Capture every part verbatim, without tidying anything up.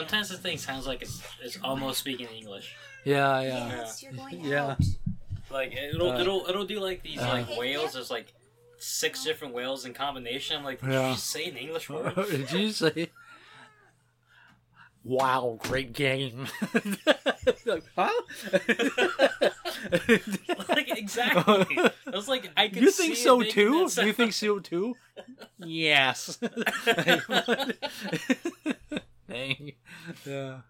Sometimes the thing sounds like it's it's almost speaking English. Yeah, yeah. Yes, you're going Yeah. out. Like it'll Uh, it'll it'll do like these uh, like whales. There's like six different whales in combination. I'm like, did Yeah. you just say an English word? Did you say? Wow, great game. Like, huh? Like exactly. I was like, I could. You see think it so making too? that You sound. think so too? Yes. Dang. Yeah.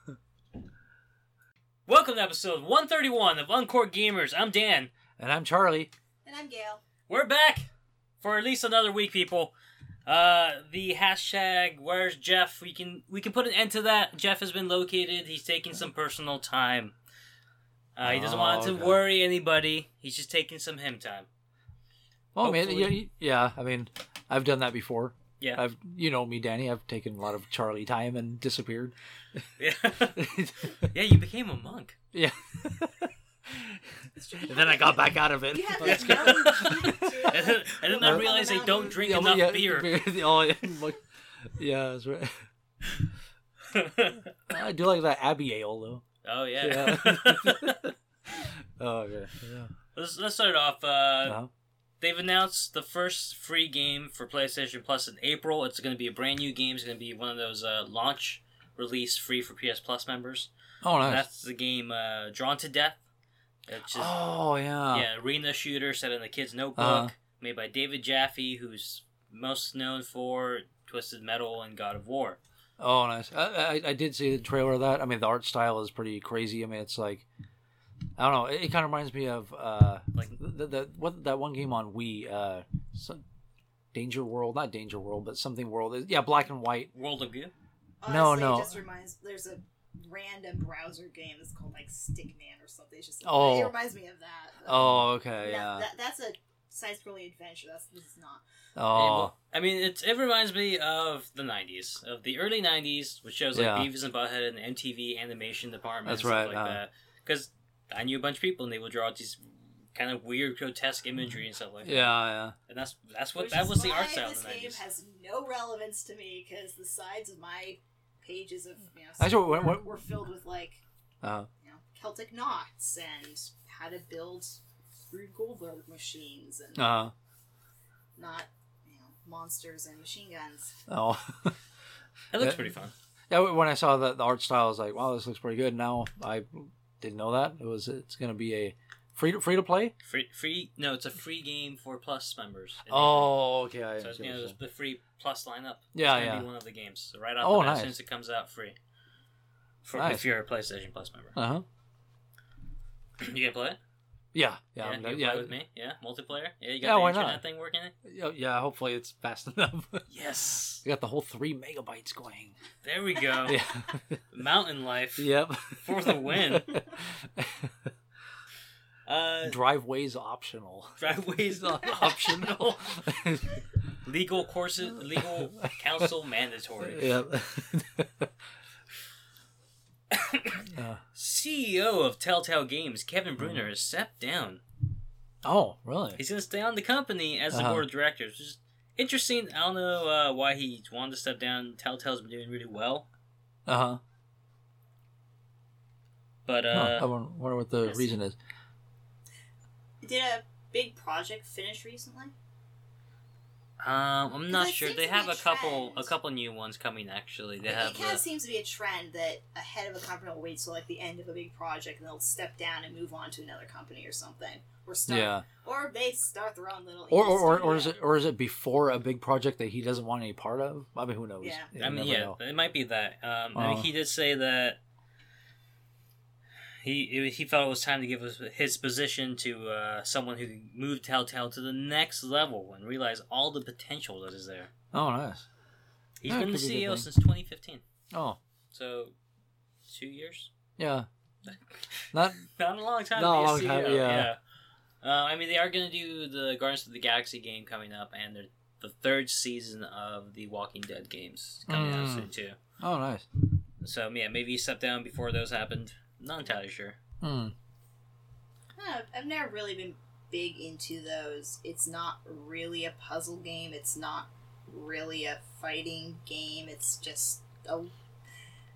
Welcome to episode one thirty-one of Uncorked Gamers. I'm Dan. And I'm Charlie. And I'm Gail. We're back for at least another week, people. Uh, the hashtag Where's Jeff? We can we can put an end to that. Jeff has been located. He's taking some personal time. Uh, he doesn't Oh, want to okay. worry anybody. He's just taking some him time. Well, I mean, Hopefully- yeah, yeah. I mean, I've done that before. Yeah. I've, you know me, Danny. I've taken a lot of Charlie time and disappeared. Yeah. Yeah, you became a monk. Yeah. And then I got back out of it. You have That's that good. mountain too. And then, and then I Uh, realized they don't drink Yeah, enough yeah, beer. Oh, yeah, like, yeah, that's right. I do like that Abbey Ale though. Oh yeah. Yeah. Oh, okay. Yeah. let's let's start off. Uh, Uh-huh. They've announced the first free game for PlayStation Plus in April. It's going to be a brand new game. It's going to be one of those uh, launch release free for P S Plus members. Oh, And nice. that's the game uh, Drawn to Death. It's just, Oh, yeah. yeah, arena shooter set in the kid's notebook, Uh-huh. made by David Jaffe, who's most known for Twisted Metal and God of War. Oh, nice. I, I I did see the trailer of that. I mean, the art style is pretty crazy. I mean, it's like, I don't know. It, it kind of reminds me of uh, Like the, the what that one game on Wii, uh, some, Danger World, not Danger World, but something World. Yeah, black and white. World of Goo. No, Honestly, no. It just reminds. There's a random browser game that's called like Stickman or something. It's just. Oh. It reminds me of that. Oh, okay, No, yeah. That, that's a side-scrolling adventure. That's this is not. Oh, I mean, it's, it reminds me of the nineties, of the early nineties, which shows like Yeah. Beavis and Butthead and the M T V animation department That's and stuff right, like uh. that. Because I knew a bunch of people and they would draw out these kind of weird, grotesque imagery and stuff like that. yeah, yeah. And that's that's what Which that is was the why art style in This the game nineties. has no relevance to me because the sides of my pages of you know Actually, were, when- when- were filled with like Uh, you know Celtic knots and how to build Rube Goldberg machines and uh, not you know monsters and machine guns. oh. It looks Yeah. pretty fun. Yeah, when I saw the, the art style, I was like, "Wow, this looks pretty good." Now I didn't know that it was. It's going to be a free to, free to play. Free, free. No, it's a free game for Plus members. in Oh, okay. I April. So it's, see you what know, you're there's saying. the free Plus lineup. Yeah, it's gonna yeah. be one of the games. So right off Oh, the bat, as nice. soon as it comes out, free. For Nice. if you're a PlayStation Plus member, Uh huh. you gonna play it? Yeah, Yeah, yeah, you I'm- gonna yeah. play with me. Yeah, multiplayer. Yeah, you got Yeah, the why internet not? thing working. Yeah, yeah, hopefully it's fast enough. Yes. We got the whole three megabytes going. There we go. Yeah. Mountain life. Yep. For the win. Uh, Driveways optional. driveways optional. Legal courses, legal counsel mandatory. Yep. uh, C E O of Telltale Games, Kevin Bruner, has stepped down. oh, really? He's going to stay on the company as the Uh-huh. board of directors. Which is interesting. I don't know uh, why he wanted to step down. Telltale's been doing really well. Uh huh. But, uh, I wonder wonder what the Yes. reason is. Did a big project finish recently? um, I'm not it sure. seems They to have be a a couple, trend. a couple new ones coming. Actually, they It have. kind Uh, of seems to be a trend that a head of a company will wait till like the end of a big project and they'll step down and move on to another company or something, or start, Yeah. or they start their own little. Or, indie or, or, or is studio. it or is it before a big project that he doesn't want any part of? I mean, who knows? Yeah. You I mean, never yeah, know. it might be that. Um, I mean, Uh. he did say that he he felt it was time to give his, his position to uh, someone who could move Telltale to the next level and realize all the potential that is there. Oh, nice. He's Yeah, been could the be a good C E O thing. since twenty fifteen, Oh, so two years. yeah. Not Not a long time. Not to a be long C E O, time, yeah. Uh, I mean, they are going to do the Guardians of the Galaxy game coming up, and they're the third season of the Walking Dead games coming out Mm. soon too. oh, nice. So yeah, maybe he stepped down before those happened. Not entirely sure. Hmm. Huh, I've never really been big into those. It's not really a puzzle game. It's not really a fighting game. It's just a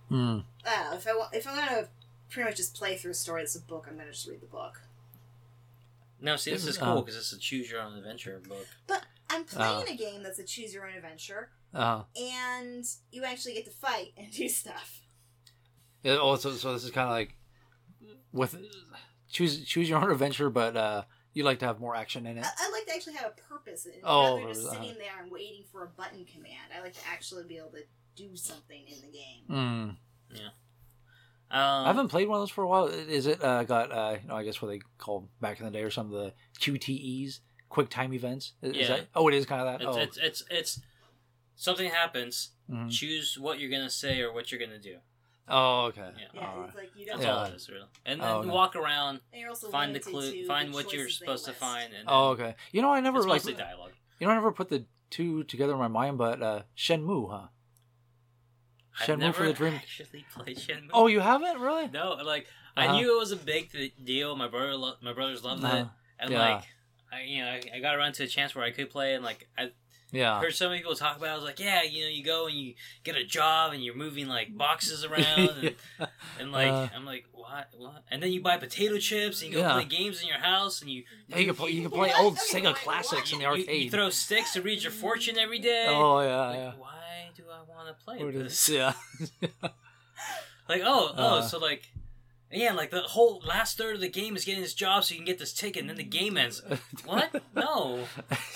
Mm. I don't know, if I want, if I'm gonna pretty much just play through a story that's a book, I'm gonna just read the book. No, see, this It is was, cool uh, because it's a choose your own adventure book. But I'm playing Uh. a game that's a choose your own adventure, Uh, and you actually get to fight and do stuff. yeah, oh, so, so this is kind of like with choose choose your own adventure, but uh, you like to have more action in it. I, I like to actually have a purpose in it, Oh, rather than just uh, sitting there and waiting for a button command. I like to actually be able to do something in the game. Mm. Um, I haven't played one of those for a while. Is it uh, got uh, you know, I guess what they called back in the day or some of the Q T Es, quick time events? Is, is Yeah. that, oh, it is kind of that. It's, oh. it's it's it's something happens. Mhm. Choose what you're gonna say or what you're gonna do. oh, okay. Yeah. Yeah, All right. it's like you That's don't. Yeah. all it is, really. And then Oh, okay. walk around, And you're also find the limited clue, to find the what you're choices they supposed to list. find, and Oh, then okay. You know, I never it's like mostly dialogue. you know I never put the two together in my mind, but uh, Shenmue, huh? I've Shenmue never for the Dream. actually played Shenmue. Oh, you haven't really? No, like Uh-huh. I knew it was a big th- deal. My brother, lo- my brothers loved it, Uh-huh. and Yeah. like, I, you know, I, I got around to a chance where I could play, and like, I Yeah. heard so many people talk about it. I was like, yeah, you know, you go and you get a job, and you're moving like boxes around, and, and like, Uh. I'm like, what, what? And then you buy potato chips, and you go Yeah. play games in your house, and you Yeah, you can play, you can play What? old Okay, Sega wait, classics in the you, arcade. you throw sticks to read your fortune every day. oh yeah, Like, yeah. why do I want to play What this? is- yeah. Like, oh, oh, Uh. so like, yeah, like the whole last third of the game is getting this job so you can get this ticket, and then the game ends. What? No,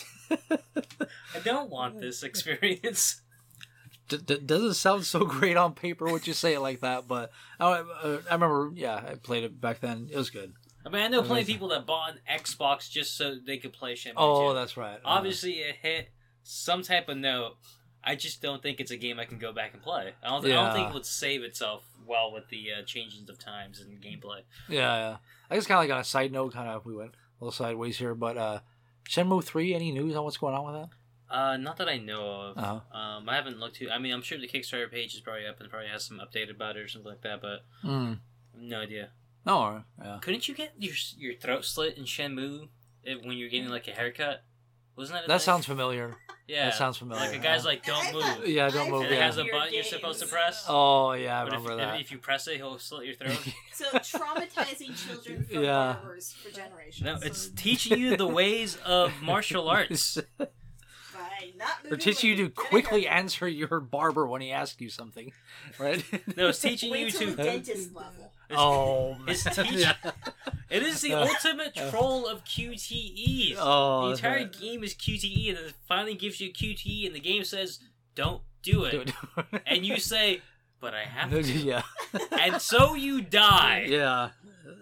I don't want this experience. D- d- doesn't sound so great on paper when you say it like that, but I, uh, I remember, yeah, I played it back then. It was good. I mean, I know plenty of Amazing. people that bought an Xbox just so they could play Shenmue Oh, two. that's right. Uh, Obviously, it hit some type of note. I just don't think it's a game I can go back and play. I don't, th- I Yeah. don't think it would save itself well with the uh, changings of times and gameplay. yeah, yeah. I guess kind of like on a side note, kind of we went a little sideways here, but uh, Shenmue three. Any news on what's going on with that? Uh, not that I know of. Uh-huh. Um, I haven't looked too. I mean, I'm sure the Kickstarter page is probably up and probably has some update about it or something like that, but Mm. I have no idea. No, all right, yeah. Couldn't you get your your throat slit in Shenmue if, when you're getting like a haircut? Wasn't that a That thing? soun's familiar. Yeah. That sounds familiar. Like a guy's yeah. like, don't I move. thought- Yeah, don't I move, And it yeah. has a thought button you're games- supposed to press. Oh yeah, I but if, remember that. if you press it, he'll slit your throat. So traumatizing children from Yeah. barbers for generations. No, it's teaching you the ways of martial arts. By not Or moving teach you when to get a quickly haircut. answer your barber when he asks you something, right? No, it's teaching Wait you till to. the dentist level. Oh, man. It's teach- It is the Uh, ultimate troll of Q T Es. Oh, the entire that- game is Q T E, and then it finally gives you a Q T E, and the game says, "Don't do it," Dude. and you say, "But I have to," yeah, and so you die. yeah.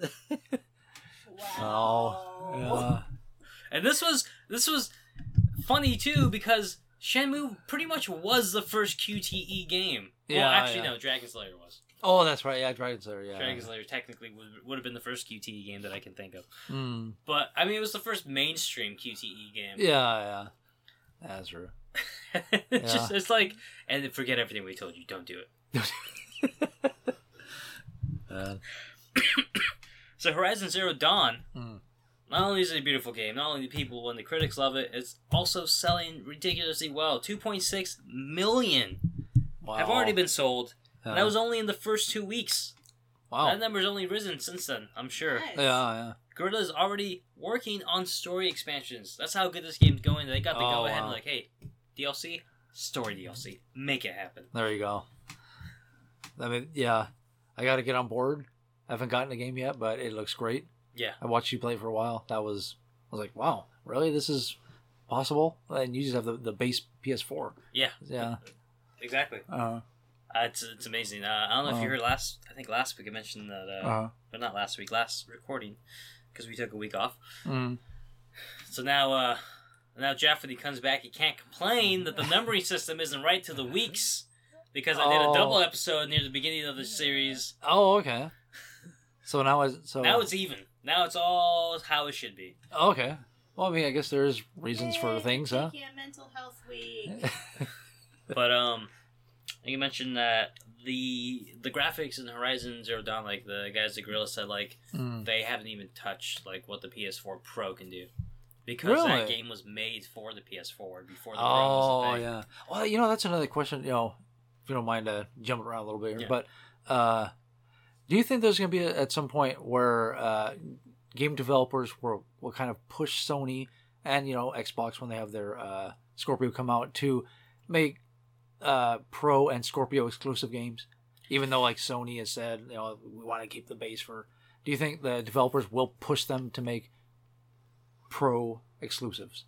Wow. Oh, yeah. And this was this was funny too because Shenmue pretty much was the first Q T E game. Well, Yeah, actually, yeah. no, Dragon Slayer was. Oh, that's right. Yeah, Dragon Slayer. Yeah. Dragon Slayer technically would, would have been the first Q T E game that I can think of. Mm. But I mean, it was the first mainstream Q T E game. Yeah, yeah. That's true. it's Yeah. just it's like, and then forget everything we told you. Don't do it. Uh, So Horizon Zero Dawn, Mm. not only is it a beautiful game, not only the people and the critics love it, it's also selling ridiculously well. two point six million wow. have already been sold. Yeah. And that was only in the first two weeks. wow. That number's only risen since then, I'm sure. Nice. Yeah, yeah. Guerrilla is already working on story expansions. That's how good this game's going. They got to Oh, go ahead and wow. like, hey, D L C, story D L C, make it happen. There you go. I mean, yeah. I got to get on board. I haven't gotten the game yet, but it looks great. Yeah. I watched you play for a while. That was, I was like, wow, really? This is possible? And you just have the, the base P S four. Yeah, Yeah. exactly. Uh, Uh, it's it's amazing. Uh, I don't know if you Uh. heard last. I think last week I mentioned that, uh, uh, but not last week. Last recording, because we took a week off. mm, So now, uh, now Jeff, when he comes back, he can't complain that the numbering system isn't right to the weeks because I did Oh. a double episode near the beginning of the series. oh, okay. So now it's so Now it's even. Now it's all how it should be. okay. Well, I mean, I guess there's reasons for Yay, things, huh? taking a mental health week. But um, you mentioned that the the graphics in Horizon Zero Dawn, like the guys at Guerrilla said, like Mm. they haven't even touched like what the P S four Pro can do, because that Really? game was made for the P S four before the Pro was Oh a thing. yeah. Well, you know that's another question. You know, if you don't mind uh, jumping around a little bit here. Yeah. But uh, do you think there's going to be a, at some point where uh, game developers will, will kind of push Sony and, you know, Xbox when they have their uh, Scorpio come out to make uh, Pro and Scorpio exclusive games? Even though, like, Sony has said, you know, we want to keep the base for... Do you think the developers will push them to make Pro exclusives?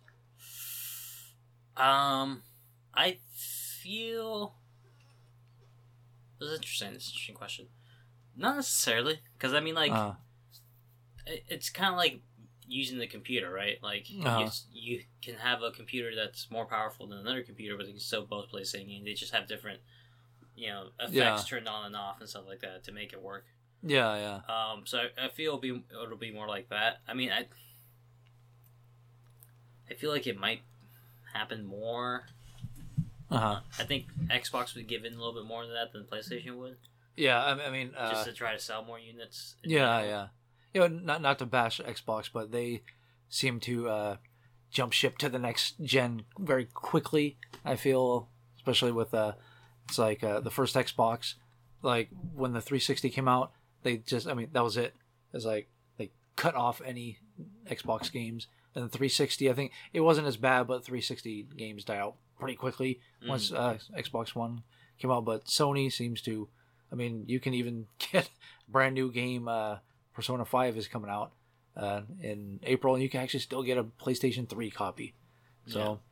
Um, I feel... This is interesting. This is an interesting question. Not necessarily. Because, I mean, like... Uh, it, it's kind of like using the computer, right? Like, Uh-huh. you, you can have a computer that's more powerful than another computer, but they can still both play the same game. They just have different, you know, effects Yeah. turned on and off and stuff like that to make it work. yeah, yeah. Um, so I, I feel it'll be it'll be more like that. I mean, I I feel like it might happen more. Uh-huh. I think Xbox would give in a little bit more than that than PlayStation would, Yeah, I, I mean... Uh, just to try to sell more units. in yeah, general. yeah. You know, not, not to bash Xbox, but they seem to uh, jump ship to the next gen very quickly, I feel, especially with... Uh, it's like uh, the first Xbox, like, when the three sixty came out, they just... I mean, that was it. It was like, they cut off any Xbox games. And the three sixty, I think, it wasn't as bad, but three sixty games died out pretty quickly once uh, Xbox One came out. But Sony seems to... I mean, you can even get a brand new game... Uh, Persona five is coming out uh, in April, and you can actually still get a PlayStation three copy. So,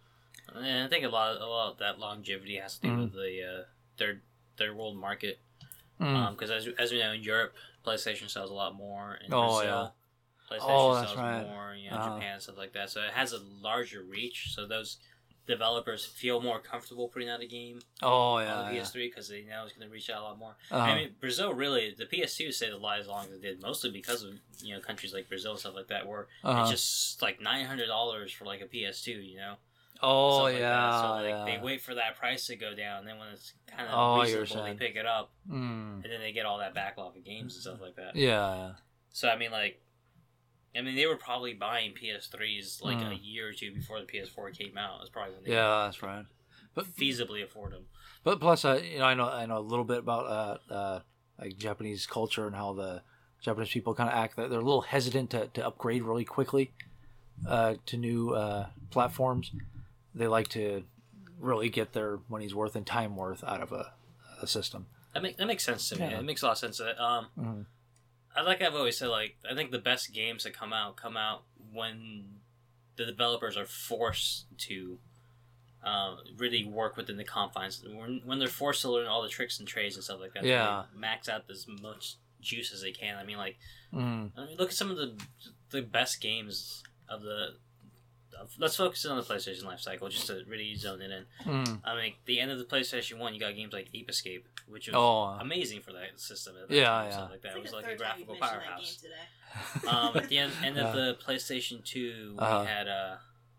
And I think a lot, of, a lot of that longevity has to do Mhm. with the uh, third third world market. mm. Because as as we know, in Europe, PlayStation sells a lot more. In Oh, Brazil, PlayStation Oh, that's sells right. more. You know, Uh-huh. Japan, stuff like that. So it has a larger reach. So those developers feel more comfortable putting out a game oh on yeah, the P yeah. S three because they know it's going to reach out a lot more. Uh-huh. I mean, Brazil really, the P S two stayed alive as long as it did, mostly because of, you know, countries like Brazil and stuff like that, where Uh-huh. it's just like nine hundred dollars for like a P S two, you know? Oh Stuff like yeah, that. So like yeah. they wait for that price to go down, and then when it's kind of Oh, you're reasonable, they saying. pick it up, Mm. and then they get all that backlog of games and stuff like that. Yeah, yeah. So I mean, like, I mean, they were probably buying P S threes like Mm. a year or two before the P S four came out. That's probably when they Yeah, that's right. could But feasibly afford them. but plus, uh, you know, I know I know a little bit about uh, uh, like Japanese culture and how the Japanese people kind of act. That they're a little hesitant to, to upgrade really quickly uh, to new uh, platforms. They like to really get their money's worth and time worth out of a, a system. That make, that makes sense to me. Yeah. It makes a lot of sense. That, um, Mhm. I like I've always said, like, I think the best games that come out come out when the developers are forced to um, really work within the confines. When, when they're forced to learn all the tricks and trades and stuff like that. Yeah. They max out as much juice as they can. I mean, like, Mm. I mean, look at some of the the best games of the. Of, let's focus in on the PlayStation life cycle just to really zone it in. Mm. I mean, the end of the PlayStation One, you got games like Ape Escape, which was Oh. amazing for that system. At that Yeah, time, yeah. Stuff like that. It It's was like like a the third time you've graphical mentioned that powerhouse. game today. Um, at the end, end Yeah. of the PlayStation Two, we Uh-huh. had uh,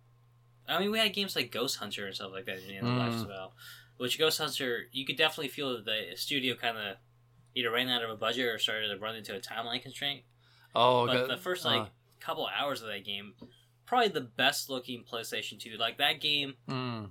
I mean, we had games like Ghost Hunter and stuff like that in the end of Mm. life as well. Which Ghost Hunter, you could definitely feel that the studio kind of either ran out of a budget or started to run into a timeline constraint. Oh, But okay. the first like Uh, couple hours of that game, probably the best looking PlayStation Two. Like that game, mm.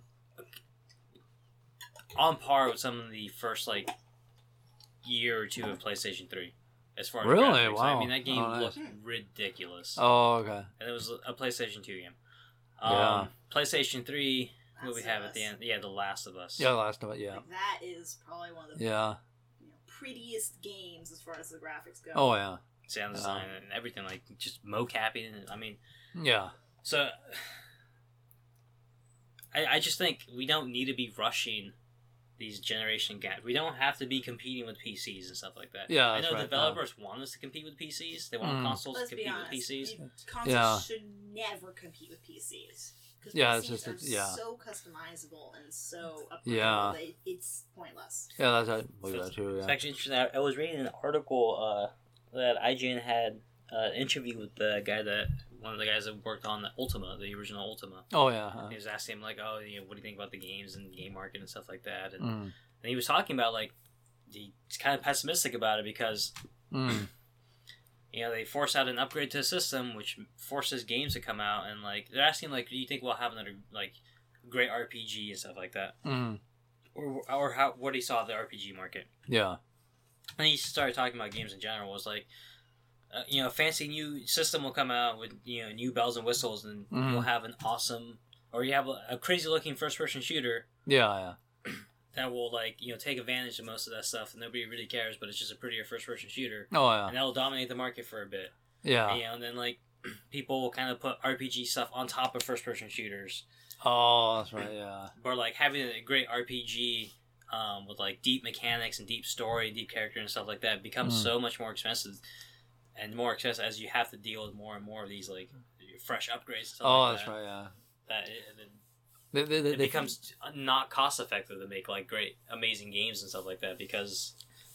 on par with some of the first like year or two of PlayStation Three, as far as Really? graphics. I Wow. mean, that game Oh, nice. looked ridiculous, Oh, okay. and it was a PlayStation Two game. Um, Yeah. PlayStation Three, what we Last have of at the Us. end? Yeah, The Last of Us. Yeah, last of it. Yeah. Like, that is probably one of the Yeah. you know, prettiest games as far as the graphics go. Oh, yeah. Sound design and everything, like just mocapping. And, I mean, Yeah. so I, I just think we don't need to be rushing these generation gaps. We don't have to be competing with P Cs and stuff like that. Yeah, I that's know right. developers want us to compete with P Cs. They want Mm. consoles Let's to be compete honest. with P Cs. you- Consoles Yeah. should never compete with P Cs. Because Yeah, it's P Cs just- are yeah. so customizable and so upgradable Yeah. that it's pointless. Yeah, that's I believe that too. It's Yeah. actually interesting. I, I was reading an article uh, that I G N had uh, an interview with the guy that one of the guys that worked on the Ultima, the original Ultima. Oh, yeah. huh. He was asking him like, "Oh, you know, what do you think about the games and game market and stuff like that?" And, Mm. and he was talking about like he's kind of pessimistic about it because Mm. you know they force out an upgrade to the system, which forces games to come out, and like they're asking like, "Do you think we'll have another like great R P G and stuff like that?" Mm. or or how what he saw of the R P G market. Yeah. And he started talking about games in general. It was like, uh, you know, a fancy new system will come out with, you know, new bells and whistles, and Mhm. you'll have an awesome, or you have a, a crazy looking first person shooter Yeah, yeah. that will, like, you know, take advantage of most of that stuff, and nobody really cares, but it's just a prettier first person shooter, Oh, yeah. and that'll dominate the market for a bit. Yeah. You know, and then like people will kind of put R P G stuff on top of first person shooters, Oh, that's right. Yeah. but like having a great R P G. Um, with like deep mechanics and deep story, and deep character and stuff like that, becomes Mm. so much more expensive, and more expensive as you have to deal with more and more of these like fresh upgrades. And stuff Oh, like that's that, right. Yeah. That it, it, They, they, they, it becomes not cost effective to make like great, amazing games and stuff like that because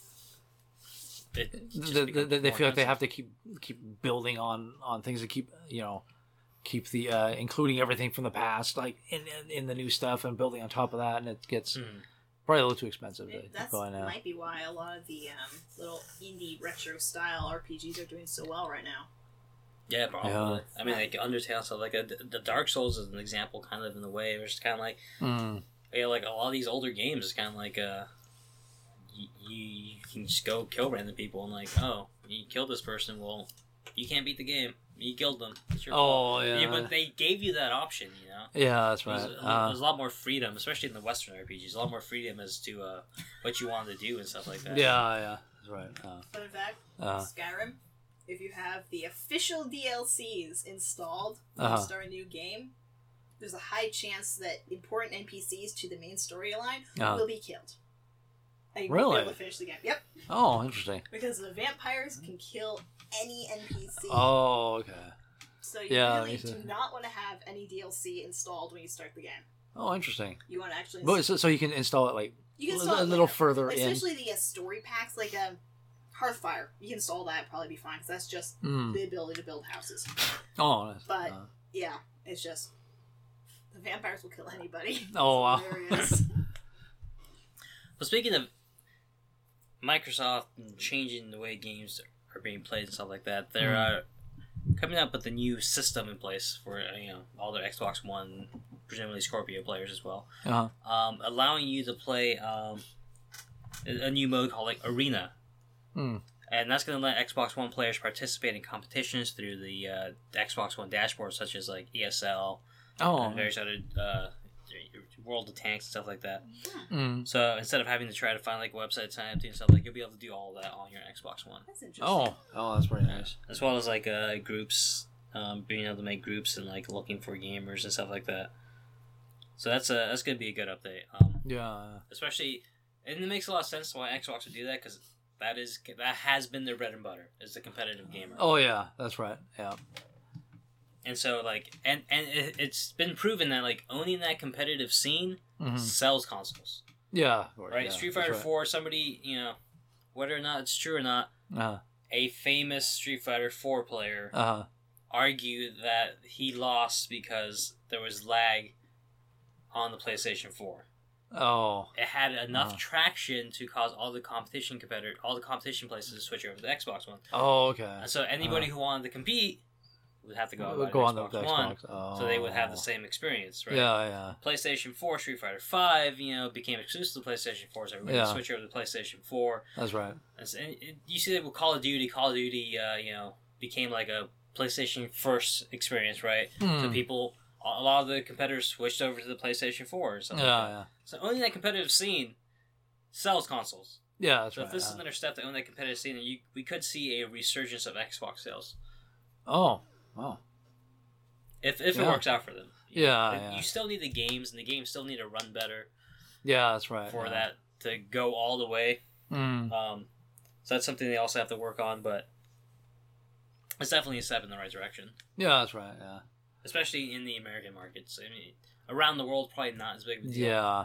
it just they, becomes they, they more feel like they expensive. have to keep keep building on on things to keep you know keep the uh, including everything from the past like in, in in the new stuff and building on top of that, and it gets Mhm. probably a little too expensive to keep That's going now. might be why a lot of the um, little indie retro style R P Gs are doing so well right now. Yeah, probably. Yeah. I mean, like Undertale stuff, like uh, the Dark Souls is an example, kind of in the way. Where it's kind of like, Mm. yeah, like a lot of these older games is kind of like uh, you, you can just go kill random people and like, oh, you killed this person, well, you can't beat the game. You killed them. It's your fault. Oh yeah. But they gave you that option, you know. Yeah, that's There's, right. a, Uh, there's a lot more freedom, especially in the Western R P Gs. A lot more freedom as to uh, what you want to do and stuff like that. yeah, yeah, that's right. Uh, Fun fact: uh, Skyrim, if you have the official D L Cs installed when Uh-huh. you start a new game, there's a high chance that important N P Cs to the main storyline Uh-huh. will be killed. And you Really? won't be able to finish the game. Yep, oh, interesting. because the vampires can kill any N P C. Oh, okay. So you Yeah, really makes do sense. not want to have any D L C installed when you start the game. Oh, interesting. You want to actually But so, so you can install it like you can a install it little later. further in. Especially the uh, story packs, like um, Hearthfire. You can install that, probably be fine, because that's just Mm. the ability to build houses. Oh, nice. But Uh, yeah, it's just the vampires will kill anybody. Oh, wow. It's hilarious. Well, speaking of Microsoft and changing the way games are being played and stuff like that, they're Mm. uh, coming up with a new system in place for uh, you know all their Xbox One, presumably Scorpio players as well, uh-huh. um, allowing you to play um, a a new mode called like Arena, Hmm. and that's going to let Xbox One players participate in competitions through the, uh, the Xbox One dashboard, such as like E S L Oh. and various other uh, World of Tanks and stuff like that. Mm. So instead of having to try to find like a website to sign up to and stuff, like you'll be able to do all that on your Xbox One, That's interesting. Oh. Oh, that's pretty nice. as well as like uh, groups, um, being able to make groups and like looking for gamers and stuff like that. So that's a that's gonna be a good update, um, Yeah. especially, and it makes a lot of sense why Xbox would do that because that is that has been their bread and butter is the competitive gamer. Oh yeah, that's right. Yeah. And so like and and it, it's been proven that like owning that competitive scene Hmm. sells consoles. Yeah. of course, Right, yeah, Street that's Fighter right. Four. Somebody, you know, whether or not it's true or not, Uh-huh. a famous Street Fighter Four player Uh-huh. argued that he lost because there was lag on the PlayStation Four. Oh. It had enough Uh. traction to cause all the competition competitor, all the competition places to switch over to the Xbox One. Oh, okay. And so anybody Uh. who wanted to compete would have to go, We'll out go to on the, Xbox the One, Xbox. Oh. so they would have the same experience, right? Yeah, yeah. PlayStation Four, Street Fighter Five, you know, became exclusive to PlayStation Four, so everybody Yeah. would switch over to PlayStation Four. That's right. And so- and it- you see that with Call of Duty. Call of Duty, uh, you know, became like a PlayStation first experience, right? So Hmm. people, a lot of the competitors switched over to the PlayStation Four or something. Yeah, like that. yeah. So owning that competitive scene sells consoles. Yeah, that's So right. if this is yeah. another step to own that competitive scene, then you, we could see a resurgence of Xbox sales Oh. Wow. if if it Yeah. works out for them. Yeah, But yeah. You still need the games, and the games still need to run better Yeah, that's right. for yeah. that to go all the way. Mm. Um, so that's something they also have to work on, but it's definitely a step in the right direction, Yeah, that's right. Yeah. especially in the American markets. I mean, around the world, probably not as big of a deal. Yeah.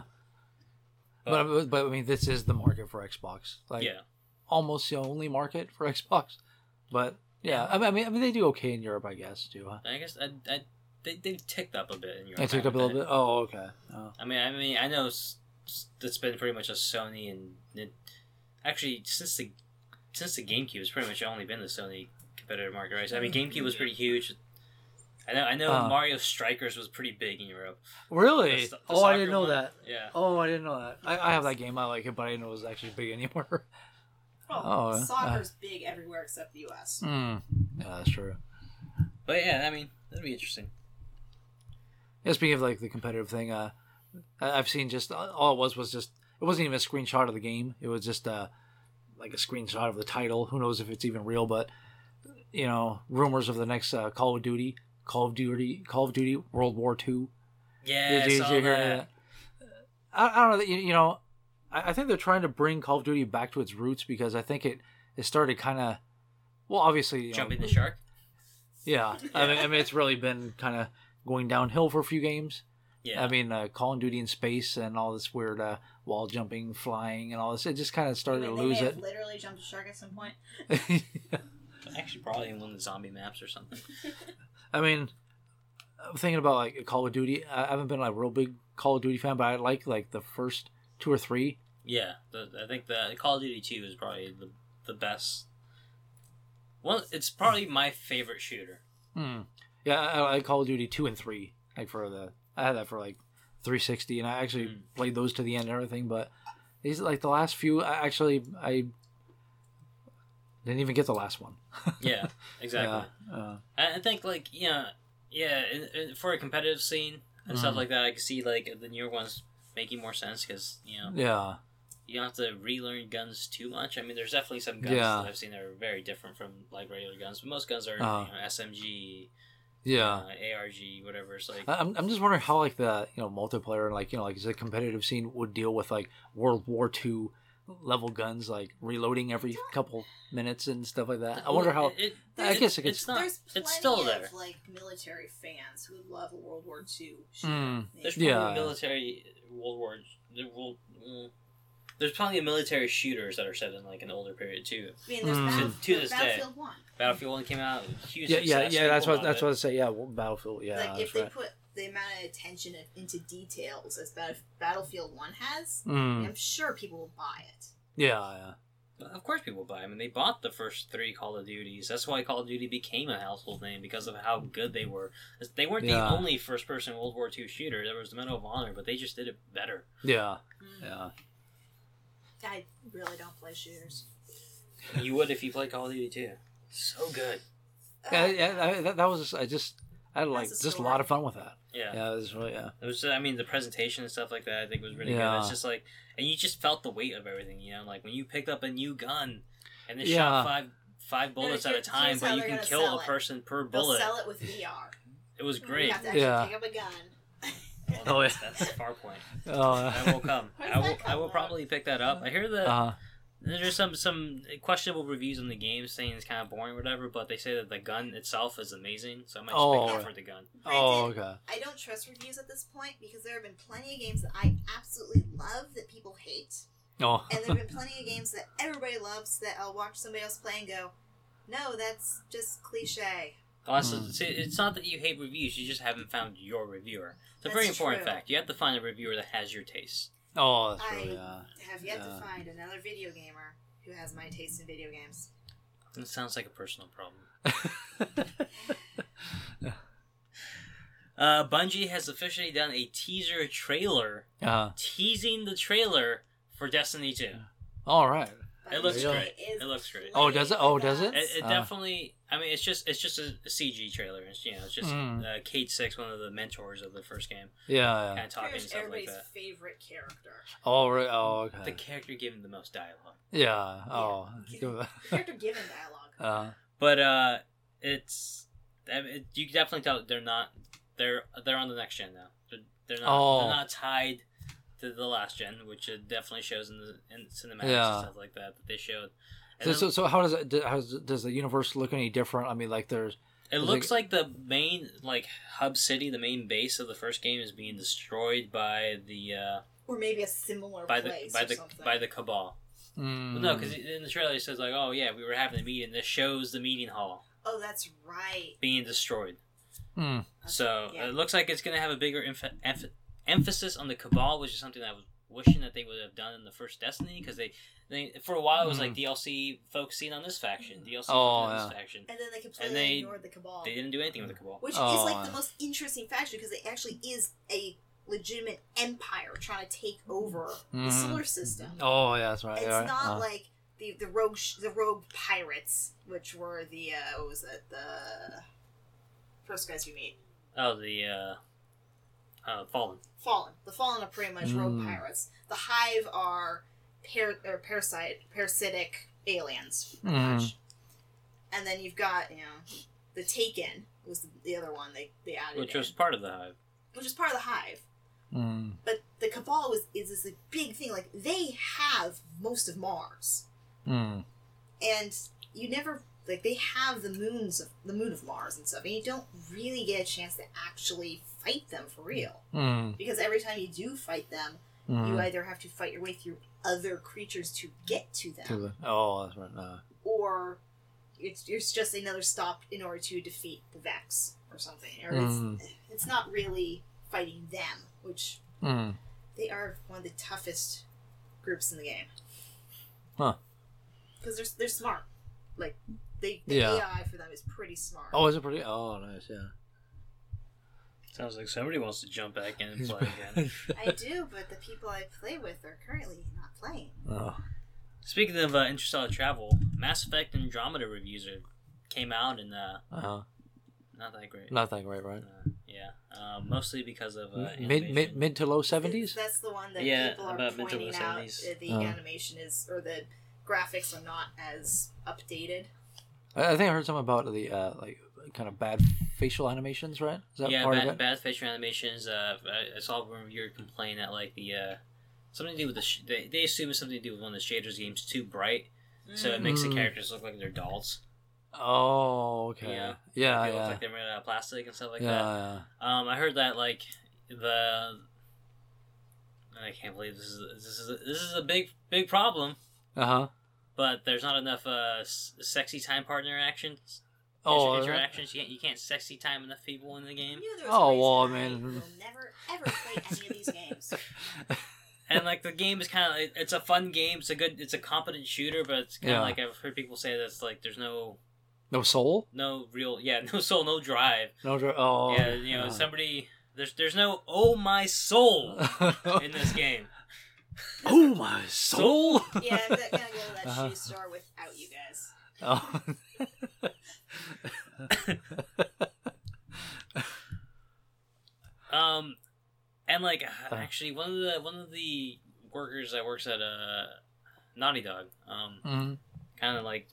but, But, but I mean, this is the market for Xbox. Like yeah, almost the only market for Xbox. But yeah, I mean, I mean, I mean, they do okay in Europe, I guess, too. Huh? I guess I, I, they they've ticked up a bit in Europe. They took up a little bit. Oh, okay. Oh. I mean, I mean, I know it's, it's been pretty much a Sony and it, actually since the since the GameCube, it's pretty much only been the Sony competitive market, right? So, I mean, GameCube was pretty huge. I know. I know. Uh. Mario Strikers was pretty big in Europe. Really? The- the oh, I soccer didn't know one? that. Yeah. Oh, I didn't know that. I, I have that game. I like it, but I didn't know it was actually big anymore. Well, Oh, soccer's big everywhere except the U S. Mm. Yeah, that's true. But yeah, I mean, that'd be interesting. Yeah, speaking of like the competitive thing, uh, I- I've seen just all it was was just it wasn't even a screenshot of the game. It was just uh, like a screenshot of the title. Who knows if it's even real? But you know, rumors of the next uh, Call of Duty, Call of Duty, Call of Duty World War Two. Yeah, I Did you- saw did you hear that. that? I, I don't know. You, you know, I, I think they're trying to bring Call of Duty back to its roots because I think it it started kind of well, obviously you know, Jumping the shark. Yeah, I mean, I mean, it's really been kind of going downhill for a few games. Yeah. I mean, uh, Call of Duty in space and all this weird uh, wall jumping, flying, and all this. It just kind of started Wait, to they lose may it. have literally jumped a shark at some point. Actually, probably in one of the zombie maps or something. I mean, I'm thinking about like Call of Duty. I haven't been like a real big Call of Duty fan, but I like like the first two or three. Yeah, the, I think the Call of Duty two is probably the the best. Well, it's probably my favorite shooter. Hmm. Yeah, I, I like Call of Duty two and three. Like for the, I had that for like three sixty, and I actually Mm. played those to the end and everything. But these like the last few, I actually I didn't even get the last one. Yeah, exactly. Yeah, uh, I I think like yeah, yeah, in, in, for a competitive scene and stuff Mhm. like that, I can see like the newer ones making more sense because you know yeah. you don't have to relearn guns too much. I mean, there's definitely some guns Yeah. that I've seen that are very different from like regular guns, but most guns are Uh-huh. you know, S M G, Yeah. uh, A R G, whatever. It's like I- I'm, I'm just wondering how like the you know multiplayer and like you know like the competitive scene would deal with like World War Two level guns like reloading every couple minutes and stuff like that. I wonder how. It, it, I it- guess it could- it's not. There's plenty It's still of there. like military fans who would love a World War Two shooter. Mm. There's Maybe. probably Yeah. military World War. The world. Mm, there's plenty of military shooters that are set in like an older period too. I mean, there's Mm. Battle, To- to this day. Battlefield One. Battlefield One came out, huge Yeah, yeah, success. yeah. That's People what love that's it. what I say. Yeah, well, Battlefield. Yeah, like if that's they right. put the amount of attention into details as Bat- Battlefield One has, Mm. I'm sure people will buy it. Yeah, yeah. Of course, people buy. I mean, they bought the first three Call of Duties. That's why Call of Duty became a household name because of how good they were. They weren't Yeah. the only first-person World War Two shooter. There was the Medal of Honor, but they just did it better. Yeah, Mm. yeah. I really don't play shooters. You would if you played Call of Duty too. So good. Yeah, Uh, yeah I, that, that was I just I had like That's a just a story. lot of fun with that. Yeah. Yeah, it was really yeah. It was. I mean, the presentation and stuff like that. I think was really Yeah. good. It's just like, and you just felt the weight of everything. You know, like when you picked up a new gun, and it Yeah. shot five five bullets here- at a time, here's but how you they're can gonna kill sell a it. person per They'll bullet. sell it with V R. It was You great. have to actually Yeah. pick up a gun. Well, Oh, that's, yeah. that's a far point. Oh, That will come. Where's I will. that I will come probably pick that up. I hear that uh, there's some some questionable reviews on the game saying it's kind of boring, or whatever. But they say that the gun itself is amazing, so I might just Oh. pick it up for the gun. oh, Granted, okay. I don't trust reviews at this point because there have been plenty of games that I absolutely love that people hate, Oh, and there have been plenty of games that everybody loves that I'll watch somebody else play and go, "No, that's just cliche." Also, Hmm. see, it's not that you hate reviews; you just haven't found your reviewer. It's a That's very important true. fact. You have to find a reviewer that has your taste. oh, that's I really yeah. have yet Yeah. to find another video gamer who has my taste in video games. It sounds like a personal problem. Uh, Bungie has officially done a teaser trailer uh, teasing the trailer for Destiny two. all right. It looks Bungie great. is It looks great. Oh, does it? Oh, does it? It, it Uh. definitely. I mean, it's just it's just a, a C G trailer. It's you know it's just Mm. uh, Kate Six, one of the mentors of the first game, Yeah, kind yeah. of talking and Here's stuff like everybody's that. favorite character. Oh, right. Oh, The okay. character given the most dialogue. Yeah. Oh. Yeah. Character given dialogue. Uh, But uh, it's I mean, it, you can definitely tell they're not they're they're on the next gen now. They're, they're not Oh. they're not tied to the last gen, which it definitely shows in the in cinematics Yeah. and stuff like that that they showed. And so, then so, so how does it? How does, does the universe look any different? I mean, like there's. it is looks it- like the main like hub city, the main base of the first game, is being destroyed by the uh, Or maybe a similar by the place by or the something. by the Cabal. Mm, But no, because in the trailer it says like, oh yeah, we were having a meeting. This shows the meeting hall Oh, that's right. being destroyed. mm, So Yeah. it looks like it's going to have a bigger emph- emph- emphasis on the Cabal, which is something that was wishing that they would have done in the first Destiny, because they, they for a while it was like Mhm. D L C focusing on this faction, D L C Oh, focusing on yeah. this faction. And then they completely And they- ignored the Cabal. They didn't do anything with the Cabal. Which Oh, is like yeah. the most interesting faction because it actually is a legitimate empire trying to take over the Mhm. solar system. Oh, yeah, that's right. It's yeah, right. not Uh, like the the rogue sh- the rogue pirates, which were the uh, what was it the first guys we meet. Oh, the uh, uh, Fallen. Fallen. The Fallen are pretty much rogue Mm. pirates. The Hive are par- or parasite parasitic aliens, pretty Mhm. much. And then you've got you know the Taken was the, the other one they they added, Which in, was part of the Hive. which is part of the Hive. mm, But the Cabal was is this like, big thing. Like they have most of Mars, mm, and you never like they have the moons of the moon of Mars and stuff, and you don't really get a chance to actually fight them for real. mm, Because every time you do fight them, mm. you either have to fight your way through other creatures to get to them, To the- oh, that's right. Uh, or it's it's just another stop in order to defeat the Vex or something. Or Mm. it's it's not really fighting them, which mm. they are one of the toughest groups in the game. Huh. Because they're they're smart. Like they the Yeah. A I for them is pretty smart. Oh, is it pretty? Oh, nice, yeah. Sounds like somebody wants to jump back in and play again. I do, but the people I play with are currently not playing. oh. Speaking of uh, interstellar travel, Mass Effect Andromeda reviews are, came out and uh, Uh-huh. not that great. Not that great, right? Uh, yeah, um, mostly because of uh, mid, mid, animation. mid to low seventies? That's the one that Yeah, people are about mid to pointing low out. seventies. uh, The Oh. animation is, or the graphics are not as updated. I, I think I heard something about the, uh, like, kind of bad facial animations, right? Is that yeah, part of bad, it? bad facial animations. Uh, I, I saw one reviewer complain that like the uh, something to do with the sh- they, they assume it's something to do with one of the shaders game's too bright, so it makes the Mm. characters look like they're dolls. Oh, okay. Yeah. Yeah, They look yeah. like they're made out of plastic and stuff like yeah, that. Um, I heard that like the I can't believe this is this is a, this is a big big problem, yeah. Uh-huh. but there's not enough uh s- sexy time partner actions. Oh, Inter- is that- interactions. You can't you can't sexy time enough people in the game. You knew there was Oh, a reason well, I I mean- will never ever play any of these games. And like the game is kind of it, it's a fun game. It's a good it's a competent shooter, but it's kind of Yeah. like I've heard people say that it's like there's no No soul? no real yeah no soul no drive. No dr- Oh. yeah, you know uh. somebody there's there's no oh my soul in this game. Oh, my soul! Yeah, I'm not gonna go to that Uh-huh. shoe store without you guys. Oh. Um, and like actually one of the one of the workers that works at uh Naughty Dog um Mhm. kind of like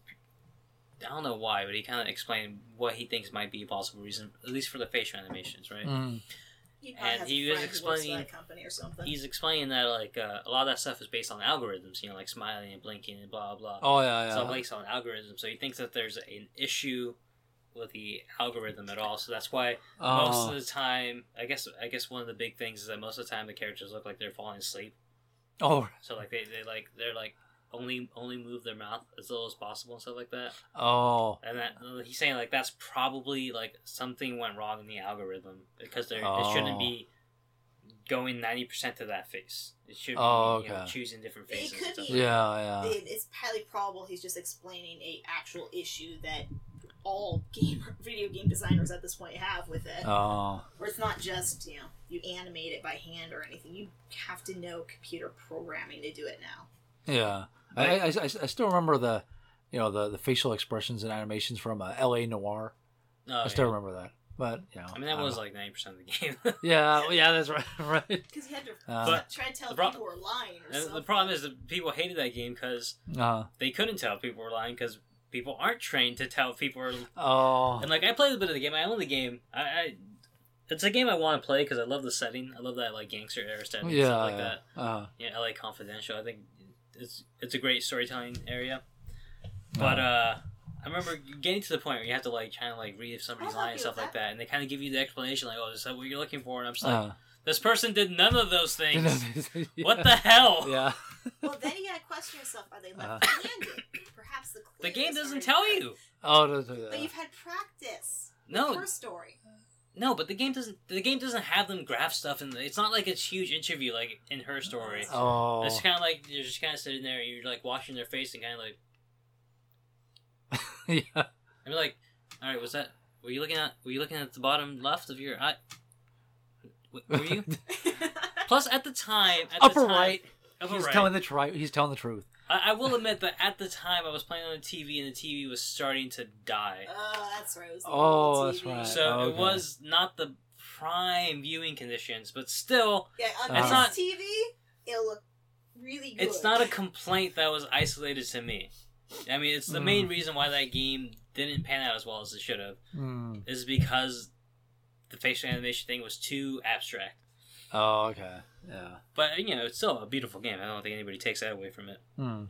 I don't know why, but he kind of explained what he thinks might be a possible reason, at least for the facial animations, right? Mm. He probably And has he a was friend who works for explaining- that company or something. He's explaining that like uh, a lot of that stuff is based on algorithms, you know, like smiling and blinking and blah blah. Oh, yeah, It's all yeah. based on algorithms, so he thinks that there's an issue with the algorithm at all. So that's why most Oh. of the time, I guess, I guess one of the big things is that most of the time the characters look like they're falling asleep. Oh, So like they, they like they're like only only move their mouth as little as possible and stuff like that. oh. And that he's saying like that's probably like something went wrong in the algorithm because there it Oh. shouldn't be going ninety percent to that face. It should be Oh, you know, okay. choosing different It faces. and could stuff be- like that. Yeah, yeah. It- It's highly probable he's just explaining a actual issue that all game video game designers at this point have with it. Oh. Where it's not just, you know, you animate it by hand or anything. You have to know computer programming to do it now. Yeah. I, I, I, I still remember the, you know, the, the facial expressions and animations from uh, L A Noir. Oh, I still yeah. remember that. But, you know. I mean that I was don't like ninety percent of the game. know. Yeah, well, yeah, that's right. right. Because you had to Uh, But try to tell the if pro- people were lying or And something. the problem is that people hated that game because uh, they couldn't tell if people were lying because people aren't trained to tell if people are. oh. And like I played a bit of the game. I own the game. I, I it's a game I want to play because I love the setting. I love that like gangster era setting and Yeah, stuff like yeah. that. Uh, Yeah, L A Confidential. I think it's it's a great storytelling area. But uh, I remember getting to the point where you have to like kind of like read somebody's I'm line happy and stuff with like that. that, and they kind of give you the explanation like, "Oh, is that what you're looking for?" And I'm just like, uh, "This person did none of those things. yeah. What the hell?" Yeah. Well, then you gotta question yourself: are they Uh-huh. left-handed? Perhaps the The clue game is doesn't already tell there. you. Oh, that's, uh, But you've had practice. No. Her story. No, but the game doesn't. The game doesn't have them graph stuff, and it's not like it's huge interview like in Her Story. Oh, It's kind of like you're just kind of sitting there, and you're like watching their face and kind of like, yeah. I'm like, all right, was that? Were you looking at? Were you looking at the bottom left of your eye? W- Were you? Plus, at the time, at Upper the time, right. upper He's right. telling the tri- He's telling the truth. I, I will admit that at the time I was playing on the T V and the T V was starting to die. Oh, that's right. It was the Oh, old that's T V. right. So okay. it was not the prime viewing conditions, but still, Yeah, on It's this not- T V, it'll look really good. it's not a complaint that was isolated to me. I mean, it's the Mm. main reason why that game didn't pan out as well as it should have, Mm. is because the facial animation thing was too abstract. Oh, okay. Yeah. But, you know, it's still a beautiful game. I don't think anybody takes that away from it. Hmm.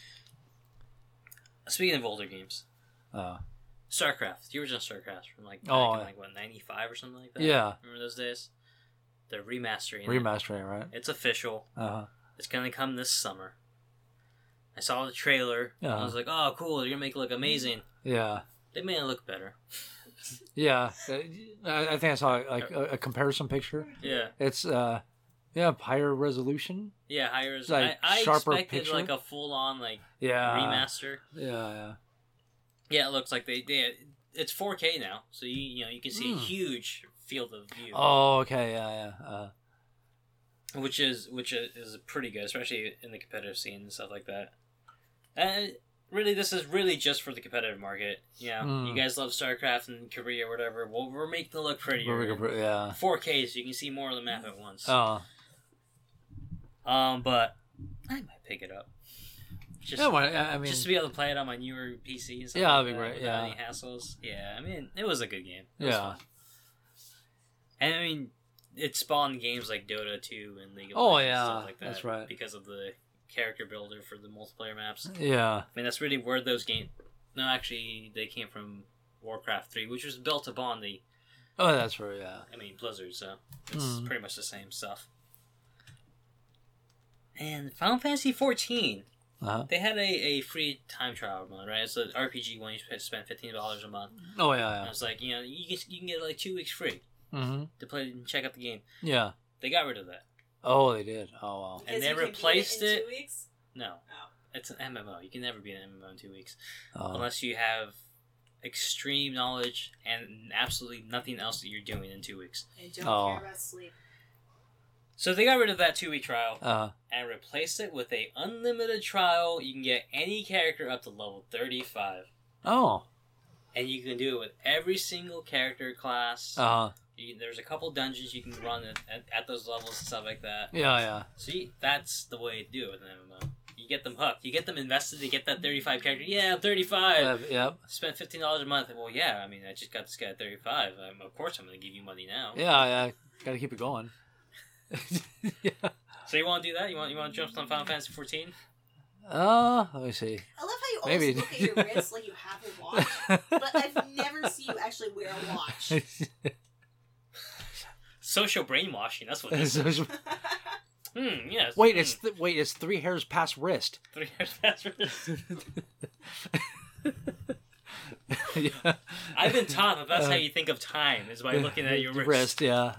Speaking of older games, Uh, StarCraft, the original StarCraft from like, back Oh, in yeah. like what, ninety-five or something like that? Yeah. Remember those days? They're remastering it. remastering, right? It's official. Uh-huh. It's gonna come this summer. I saw the trailer. And I Uh-huh. was like, oh, cool. They're gonna make it look amazing. Yeah. They made it look better. Yeah. Uh, I, I think I saw like a, a comparison picture. Yeah. It's uh, yeah, higher resolution. Yeah, higher. Res- Like, I, I sharper expected picture? like a full on like Yeah. remaster. Yeah, yeah. Yeah, it looks like they they. It's four K now, so you you know you can see a Mm. huge field of view. Oh, okay. Yeah, yeah. Uh, which is which is is pretty good, especially in the competitive scene and stuff like that. And really, this is really just for the competitive market. You know, Mm. you guys love StarCraft and Korea or whatever. Well, we're making it look prettier. yeah. four K, so you can see more of the map at once. Oh. Um, but I might pick it up. Just, Yeah, well, I I mean, just to be able to play it on my newer P C and stuff Yeah, like that'd be that great, without yeah. any hassles. Yeah, I mean, it was a good game. It was yeah. fun. And I mean, it spawned games like Dota two and League of Oh, Legends and yeah, stuff like that. that's right. Because of the character builder for the multiplayer maps. Yeah. I mean, that's really where those games... No, actually, they came from Warcraft three, which was built upon the... Oh, that's right. Yeah. I mean, Blizzard, so it's Mm. pretty much the same stuff. And Final Fantasy fourteen, Uh-huh. they had a, a free time trial mode, right? It's an R P G one, you spend fifteen dollars a month. Oh, And yeah, it's like, you know, you can, you can get like two weeks free yeah. Mm-hmm. to play and check out the game. Yeah. They got rid of that. Oh, they did. Oh, wow. And Because they you can beat replaced in it. Two weeks? No. Oh. It's an M M O. You can never be an M M O in two weeks. Oh. Unless you have extreme knowledge and absolutely nothing else that you're doing in two weeks. And don't Oh. care about sleep. So they got rid of that two week trial Uh, and replaced it with a unlimited trial. You can get any character up to level thirty-five. oh. And you can do it with every single character class. Uh, You, there's a couple dungeons you can run at, at, at those levels and stuff like that. yeah, yeah. See, that's the way to do it with an M M O. You get them hooked. You get them invested to get that thirty-five character. Yeah, I'm thirty-five. Uh, yep. Spend fifteen dollars a month. Well, yeah, I mean, I just got this guy at thirty-five. Um, of course, I'm going to give you money now. Yeah, yeah. Gotta keep it going. yeah. So you want to do that? You want you want to jump on Final Fantasy fourteen? Uh, let me see. I love how you Maybe. always look at your wrist like you have a watch, but I've never seen you actually wear a watch. Social brainwashing. That's what this is. So- Hmm, yes. wait, hmm. it's th- wait, it's three hairs past wrist. Three years faster. yeah. I've been taught that that's how you think of time, is by looking at your The wrist. yeah.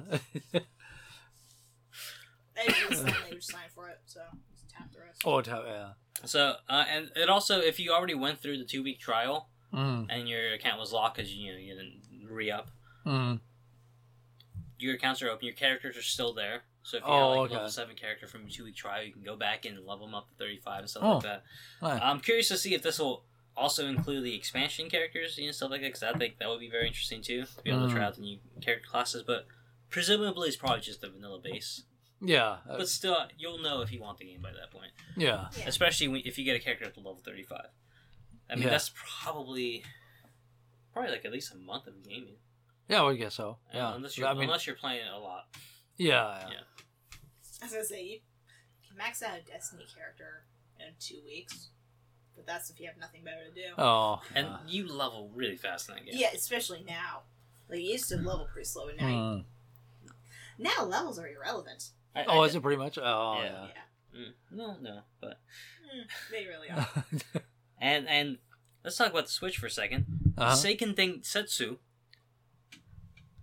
I just sign, they just sign for it, so just tap the wrist. oh, ta- yeah. So, uh, and it also, if you already went through the two-week trial, Mm, and your account was locked because you know you didn't re-up, mm. your accounts are open. Your characters are still there. So if you Oh, have like a okay. level seven character from your two-week trial, you can go back in and level them up to thirty-five and stuff Oh. like that. Right. I'm curious to see if this will also include the expansion characters and stuff like that, because I think that would be very interesting too, to be able to Mm. try out the new character classes. But presumably, it's probably just a vanilla base. Yeah. uh, But still, you'll know if you want the game by that point. yeah. Yeah. Especially when, if you get a character up to level thirty-five. I mean, Yeah. that's probably probably like at least a month of gaming. Yeah, I would guess so. Uh, Yeah. unless you're I mean, unless you're playing it a lot. yeah, yeah. Yeah. I was gonna say you can max out a Destiny character in two weeks, but that's if you have nothing better to do. Oh. And uh, you level really fast in that game. Yeah, especially now. Like you used to level pretty slow, and now you- mm. now levels are irrelevant. I, Oh, I, is it pretty much? Oh, Yeah. Yeah, Mm, no, no, but mm, they really are. yeah. and and let's talk about the Switch for a second. uh-huh. Seiken Densetsu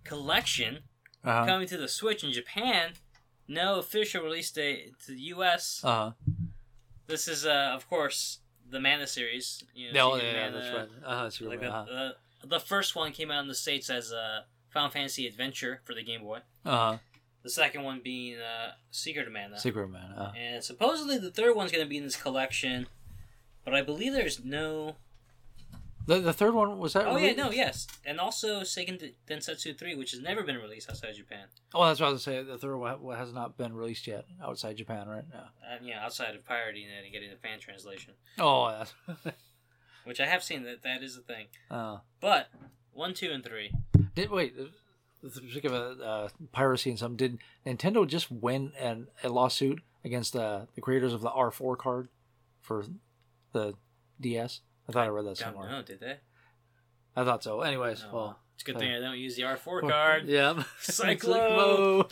Collection Uh-huh. coming to the Switch in Japan. No official release date to the U S. Uh-huh. This is, uh, of course, the Mana series. You know, Yeah, oh, Secret yeah, Mana. that's right. Uh-huh, Secret Like Mana, the, uh-huh. the, the first one came out in the States as uh, Final Fantasy Adventure for the Game Boy. Uh-huh. The second one being uh, Secret of Mana. Secret Mana. Uh-huh. And supposedly the third one's going to be in this collection, but I believe there's no... The, the third one, was that Oh, released? yeah, no, yes. And also Seiken Densetsu three, which has never been released outside Japan. Oh, that's what I was going to say. The third one has not been released yet outside Japan, right? Yeah. Uh, yeah, outside of pirating it and getting a fan translation. Oh, that's... Which I have seen that that is a thing. uh, But, one, two, and three. did, wait, speaking of uh, piracy and something, did Nintendo just win an, a lawsuit against uh, the creators of the R four card for the D S? I thought I, read that Don't somewhere. know, did they? I thought so. Anyways, Oh, well... it's a good uh, thing I don't use the R four card. Yeah. Cyclo!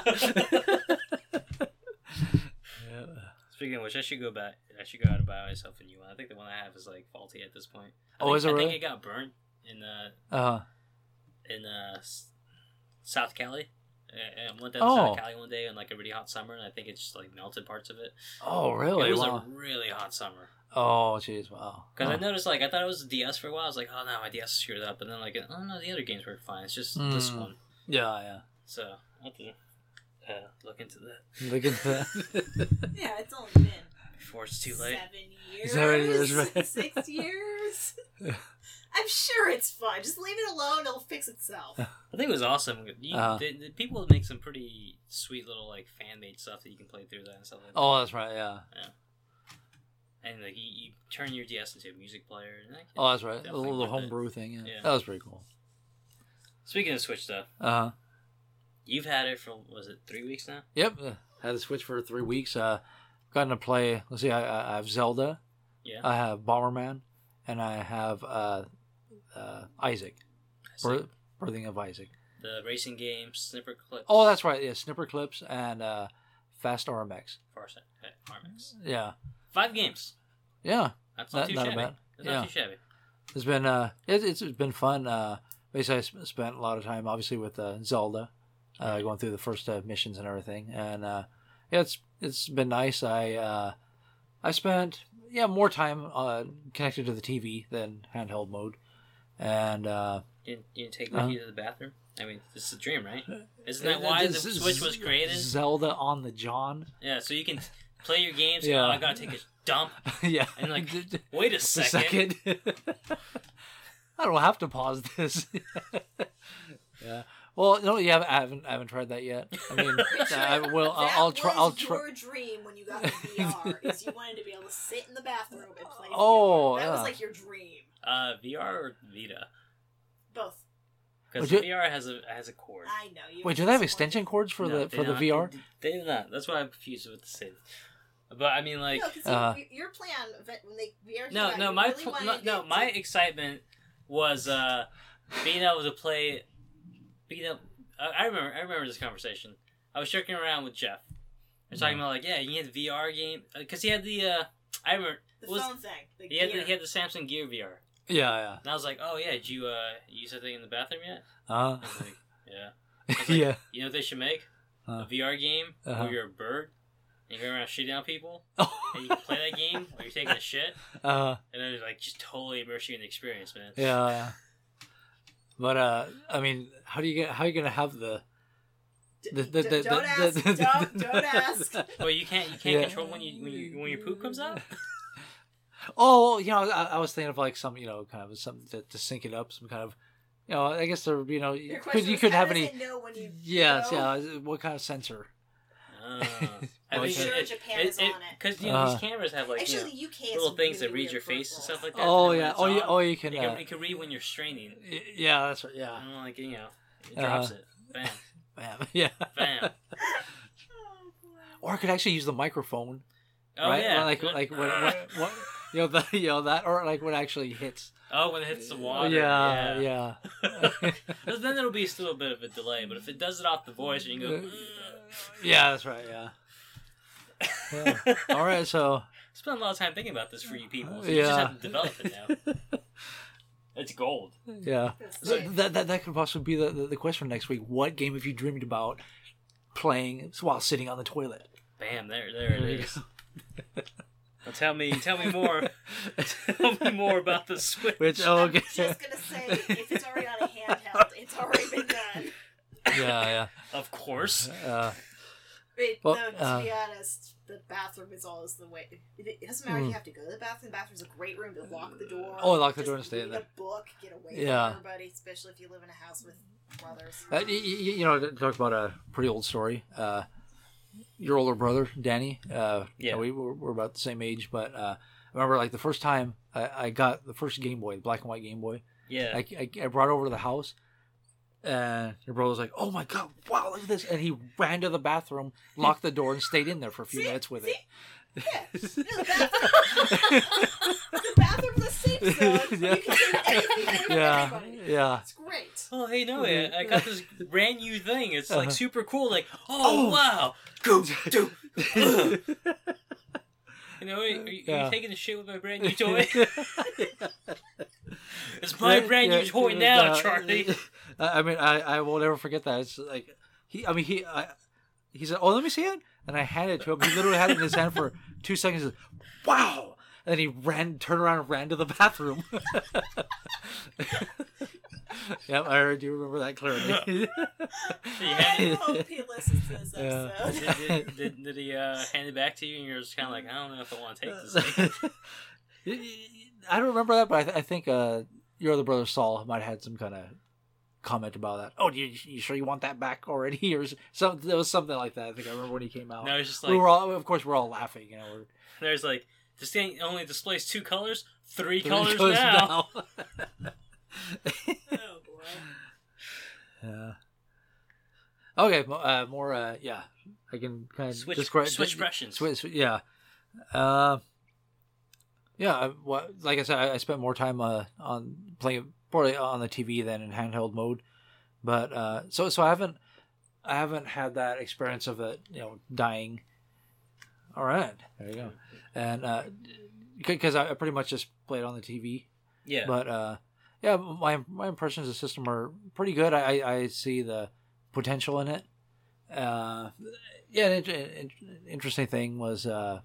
Yeah. Speaking of which, I should go back. I should go out and buy myself a new one. I think the one I have is like faulty at this point. I Oh, think, is it I really? think it got burnt in uh Uh, in uh S- South Cali. I I went down Oh. to South Cali one day in like a really hot summer, and I think it just like melted parts of it. oh, really? It was Wow. a really hot summer. Oh, jeez, wow. Because I Oh. noticed, like, I thought it was a D S for a while. I was like, oh no, my D S is screwed up. And then, like, oh no, the other games work fine. It's just this Mm. one. Yeah, yeah. So, I'll have to uh, look into that Look at that. Yeah, it's only been before it's too late. seven years. Seven years, right. Six years. I'm sure it's fine. Just leave it alone. It'll fix itself. I think it was awesome. You, Uh-huh. the, the people make some pretty sweet little, like, fan-made stuff that you can play through that and stuff like that. Oh, that's right, yeah. And, like, you, you turn your D S into a music player. And, like, Oh, that's right. The definitely little worth it. homebrew thing, yeah. Yeah. That was pretty cool. Speaking of Switch stuff, Uh-huh. you've had it for, was it three weeks now? Yep, uh, had to switch for three weeks. Uh, gotten to play, let's see, I, I I have Zelda, Yeah. I have Bomberman, and I have uh, uh, Isaac. I see. Bir- Birthing of Isaac. The racing game, Snipper Clips. Oh, that's right, yeah, Snipper Clips and uh, Fast R M X. Farsight. Okay, Armix. Yeah. Five games. Yeah, That's not, Not- too not shabby. bad. That's Yeah. not too shabby. it's been uh, it, it's it's been fun. Uh, basically, I sp- spent a lot of time, obviously, with uh, Zelda, uh, going through the first uh, missions and everything, and uh, yeah, it's it's been nice. I uh, I spent yeah more time uh, connected to the T V than handheld mode, and uh, You didn't, you didn't take Uh-huh. Mickey to the bathroom? I mean, this is a dream, right? Isn't that why the This is Switch was created? Zelda on the John. Yeah, so you can play your games. Yeah. Yeah. Oh, I gotta take a dump. Yeah, And like, wait a a second. second. I don't have to pause this. Yeah. Well, no, yeah, I haven't, I haven't tried that yet. I mean, I will. I'll, That I'll try. was I'll try. your dream when you got the V R. Is you wanted to be able to sit in the bathroom and play. Oh, V R. That was yeah. like your dream. Uh, V R or Vita? Both. Because Would the you- V R has a has a cord. I know you. Wait, do they have extension cords for No, the they for the don't. V R? They do not. That's why I'm confused with the same. But I mean, like, No, because Uh, your plan when they V R came no, out, no, you my really pl- wanted no, it no, to- my excitement was uh being able to play. Being able, I I remember, I remember this conversation. I was joking around with Jeff. We're talking about like, yeah, you had the V R game because he had the. uh I remember the it was phone thing. The he had the, gear. he had the Samsung Gear V R, Yeah, yeah. and I was like, oh yeah, did you uh use that thing in the bathroom yet? Uh, I was like, yeah. like, yeah. You know what they should make? Huh. A V R game Uh-huh. where you're a bird and you go around shitting on people, Oh. and you can play that game while you're taking a shit, Uh, and then like just totally immerse you in the experience, man. yeah, yeah. But uh, I mean, how do you get? How are you gonna have the? the, the, D- the, don't the- ask. the- Don't- don't ask. Well, you can't you can't Yeah. control when you when you when your poop comes out. Oh, you know, I, I was thinking of like some, you know, kind of something to, to sync it up, some kind of, you know, I guess there, you know, you Your could question you was, could how have does any. it know when you Yes, go? yeah. What kind of sensor? Uh, I'm think sure Japan is on it. because you know Uh, these cameras have like you know, Actually, the U K has little some things really that read weird your face and peripherals. stuff like that. Oh and when yeah. it's Oh yeah. on, Oh, you can. You can, Uh, you can read when you're straining. y- yeah, that's right. I Yeah. don't know, like you know, it Uh-huh. drops it. Bam, Bam. Yeah. bam. Oh, boy. Or I could actually use the microphone. Oh right? yeah, Like like when, when, when you know the you know that or like when it actually hits. oh when it hits the water. Yeah. Yeah. Yeah. Then it'll be still a bit of a delay, but if it does it off the voice, and you go. Yeah, that's right. Yeah. Yeah. All right. So. Spent a lot of time thinking about this for you people. So you just Yeah. have to develop it now. It's gold. Yeah. So that, that that could possibly be the, the, the question next week. What game have you dreamed about playing while sitting on the toilet? Bam, there there it is. Well, tell me tell me more. Tell me more about the Switch. Which, oh, okay. I'm just gonna say, if it's already on a handheld, it's already been done. Yeah, yeah. Of course. Uh, Wait, Well, no, to uh, be honest, the bathroom is always the way. It it doesn't matter if you have to go to the bathroom. The bathroom's a great room to lock the door. Oh, lock the just door and stay in read there. a book, get away Yeah. from everybody, especially if you live in a house with brothers. uh, you, you know, to talk about a pretty old story. Uh, your older brother, Danny. Uh, Yeah. We were, we're about the same age, but uh, I remember like the first time I, I got the first Game Boy, the black and white Game Boy. Yeah. I, I, I brought it over to the house, and your brother was like, "Oh my god, wow, look at this!" And he ran to the bathroom, locked the door, and stayed in there for a few See? minutes with See? it. Yeah. No, the bathroom. the bathroom's a safe zone. Yeah. You can do anything for Yeah, everybody. yeah. It's great. Oh, hey, no, I, I got this brand new thing. It's like Uh-huh. super cool. Like, oh, Oh. wow. Go do. You know, are you, are you Yeah. taking a shit with my brand new toy? It's my brand new Yeah, toy yeah, now, yeah. Charlie. I I mean, I, I will never forget that. It's like he. I mean, he. I, he said, "Oh, let me see it," and I handed it to him. He literally had it in his hand for two seconds. He said, "Wow!" And then he ran, turned around, and ran to the bathroom. Yep, I do remember that clearly. I hope he listens to this Yeah. episode. Did, did, did, did he uh, hand it back to you and you're just kind of like, I don't know if I want to take this thing? I don't remember that, but I, th- I think uh, your other brother Saul might have had some kind of comment about that. Oh, you, you sure you want that back already, or some? There was something like that. I think I remember when he came out. No, it's just we like, were all, of course, we're all laughing. You know, we're there's like, this thing only displays two colors, three, three colors, colors now. Oh boy. Yeah. Okay. mo- Uh, more. Uh, yeah. I can kind of Switch, describe switch impressions. Switch. switch- Yeah. Uh, yeah. I, what, like I said, I, I spent more time uh, on playing probably on the T V than in handheld mode, but uh, so so I haven't I haven't had that experience of it, you know, dying. All right, there you go. And because I I pretty much just played on the T V, Yeah. but uh, yeah, my my impressions of the system are pretty good. I I I see the potential in it. Uh, yeah, an, in- interesting thing was uh,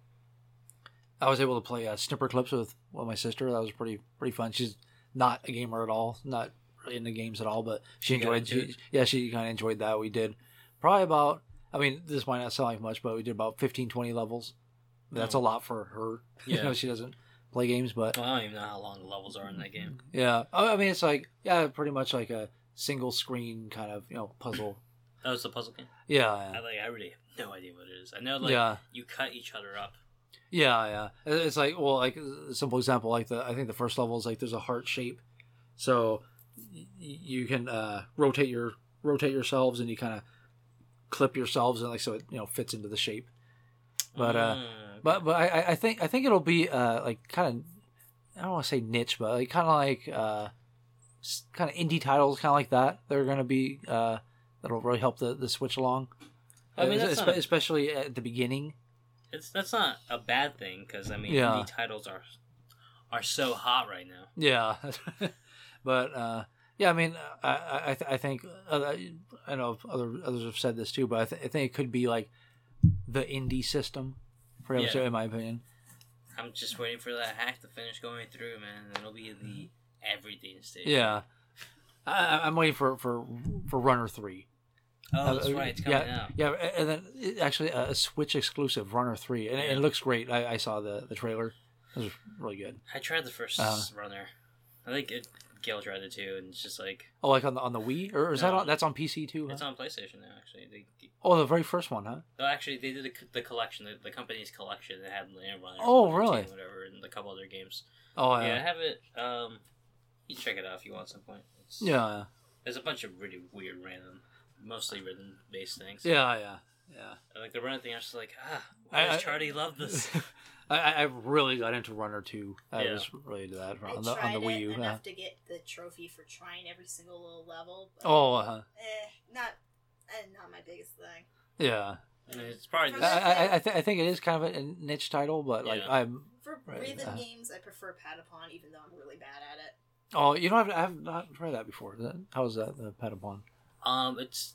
I was able to play uh, snipper clips with, with my sister. That was pretty pretty fun. She's not a gamer at all, not really into games at all, but she She got enjoyed. into She, yeah, she kind of enjoyed that. We did probably about. I mean, this might not sound like much, but we did about fifteen, twenty levels. That's a lot for her. You Yeah. know, she doesn't play games, but Well, I don't even know how long the levels are in that game. yeah. I I mean, it's like yeah, pretty much like a single screen kind of you know puzzle. That was the puzzle game. Yeah, I yeah. like. I really have no idea what it is. I know, like, Yeah. you cut each other up. Yeah, yeah. It- It's like well, like a simple example, like the I think the first level is like there's a heart shape, so y- you can uh, rotate your rotate yourselves and you kind of clip yourselves and like so it you know fits into the shape. But uh, Mm, but but I I- I think I think it'll be uh like kind of I don't want to say niche, but like kind of like uh kind of indie titles, kind of like that. They're gonna be uh that'll really help the the Switch along. I mean, Uh, that's espe- not- especially at the beginning. it's that's not a bad thing because I mean, Yeah. indie titles are are so hot right now. Yeah, but uh, yeah, I mean, I I, I th- I think uh, I know other others have said this too, but I, th- I think it could be like the indie system for Yeah. episode, in my opinion. I'm just waiting for that hack to finish going through, man. And it'll be the everything stage. Yeah, I, I'm waiting for for for Runner three. Oh, that's Uh, right. It's coming yeah, out. yeah, and then it, actually a Switch exclusive Runner three, and it, it looks great. I, I saw the the trailer; it was really good. I tried the first Uh, runner. I think it, Gail tried it too, and it's just like Oh, like on the on the Wii, or is that No. on, that's on P C too? it's Huh? on PlayStation now. Actually, they, Oh, the very first one, huh? oh, actually they did the, the collection, the, the company's collection. They had Land Runner, Oh, one and really? two, whatever, and a couple other games. Oh, Yeah, I yeah, have it. Um, you can check it out if you want at some point. It's, yeah, There's a bunch of really weird, random, mostly rhythm based things. yeah, yeah, yeah. Like the run thing, I was just like, ah, why I- does I- Charlie love this? I, I I really got into Runner two. I Yeah. was really into that I on the, tried on the Wii it U. enough yeah. to get the trophy for trying every single little level. But, Oh, uh, eh, not, eh, not my biggest thing. yeah. And it's probably For the I that- I, I, th- I think it is kind of a niche title, but like Yeah. I'm For Right, rhythm uh, games, I prefer Patapon, even though I'm really bad at it. Oh, you know, I've, I've not tried that before. That, how was that, the Patapon? Um, it's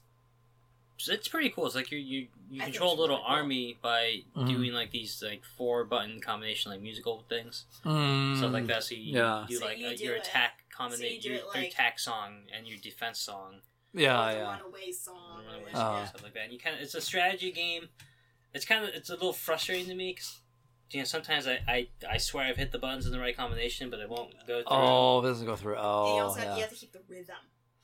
it's pretty cool. It's like you you, you I think control a it's little really cool. army by Mhm. doing like these like four button combination like musical things, Mm, stuff like that. So you yeah. do So like you uh, do your it- attack so you combination, do your, it your like- attack song and your defense song, Yeah, Or the yeah. Runaway song. and or- Uh, yeah. stuff like that. And you kind of it's a strategy game. It's kind of it's a little frustrating to me because you know sometimes I, I I swear I've hit the buttons in the right combination, but it won't go through. Oh, it doesn't go through. And you Oh, also have, yeah. you have to keep the rhythm.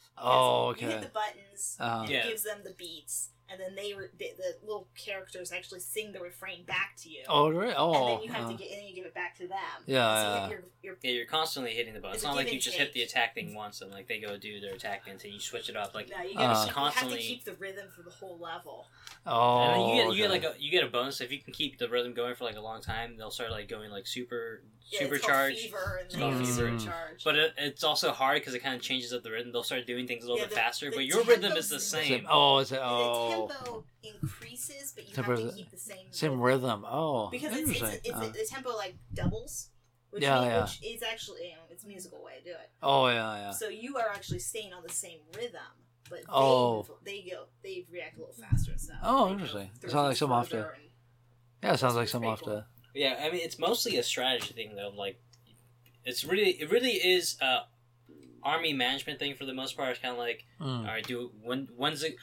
Oh, Because You hit okay. the buttons, Uh-huh. and Yeah. it gives them the beats, and then they, re- the, the little characters actually sing the refrain back to you. Oh, right. and Oh, then you have uh, to get, and then you give it back to them. Yeah, And so yeah. You're, you're, Yeah, you're constantly hitting the buttons. It's It's a not like give you and just take. hit the attack thing once and like they go do their attack thing, and you switch it up. Like no, you, Uh, gotta, you have to constantly- keep the rhythm for the whole level. oh, and then you get you get okay. like a you get a bonus if you can keep the rhythm going for like a long time. They'll start like going like super Yeah, it's called supercharged. Fever, and It's then called you have Fever. Supercharge. But it, it's also hard because it kind of changes up the rhythm. They'll start doing things a little Yeah, bit the- faster, the but your rhythm tempo's is the the same. Same- Oh, is it? Oh, The tempo increases, but you Tempo have is- to keep the same same rhythm. Oh, because it's, interesting. it's, it's, Uh, the tempo like doubles, which, Yeah, mean- yeah. which is actually you know, it's a musical way to do it. oh, yeah, yeah. So you are actually staying on the same rhythm, but they Oh. move, they go they react a little faster and stuff. Oh, They go interesting. through It sounds like something off further the- and- Yeah, it sounds like It's some pretty off the. Yeah, I mean it's mostly a strategy thing though. Like it's really it really is a army management thing for the most part. It's kind of like Mm. all right, do when when's it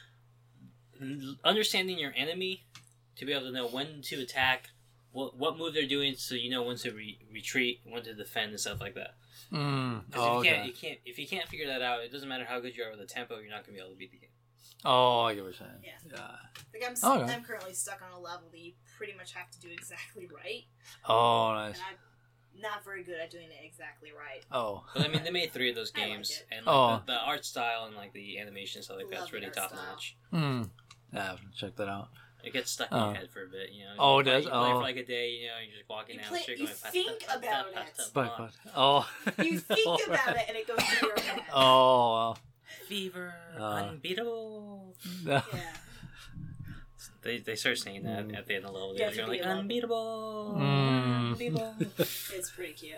understanding your enemy to be able to know when to attack, what what move they're doing, so you know when to re- retreat, when to defend, and stuff like that. Mm. Because Oh, if you can't, okay. you can't if you can't figure that out, it doesn't matter how good you are with the tempo, you're not gonna be able to beat the game. Oh, I get what you're saying. Yeah. Yeah. Like I'm, s Oh, okay. I'm currently stuck on a level that you pretty much have to do exactly right, Oh, nice. and I'm not very good at doing it exactly right. Oh. But I mean, they made three of those I like games, it. and like, Oh. the, the art style and like the animation and stuff like Love that's the really art top style. notch. Hmm. Yeah, I have to check that out. It gets stuck in Oh. your head for a bit, you know. Oh, you it play, does? You play Oh. for like a day, you know. You're just walking You down play- the street you going. "Pasta, think pasta, about pasta, it. But, pasta." but, oh. You think about it, and it goes through your head. Oh, well. Fever, Uh. unbeatable. No. Yeah. They they start saying that Mm. at the end of the level. Yeah, They're to going be like a unbeatable, Mm. unbeatable. It's pretty cute.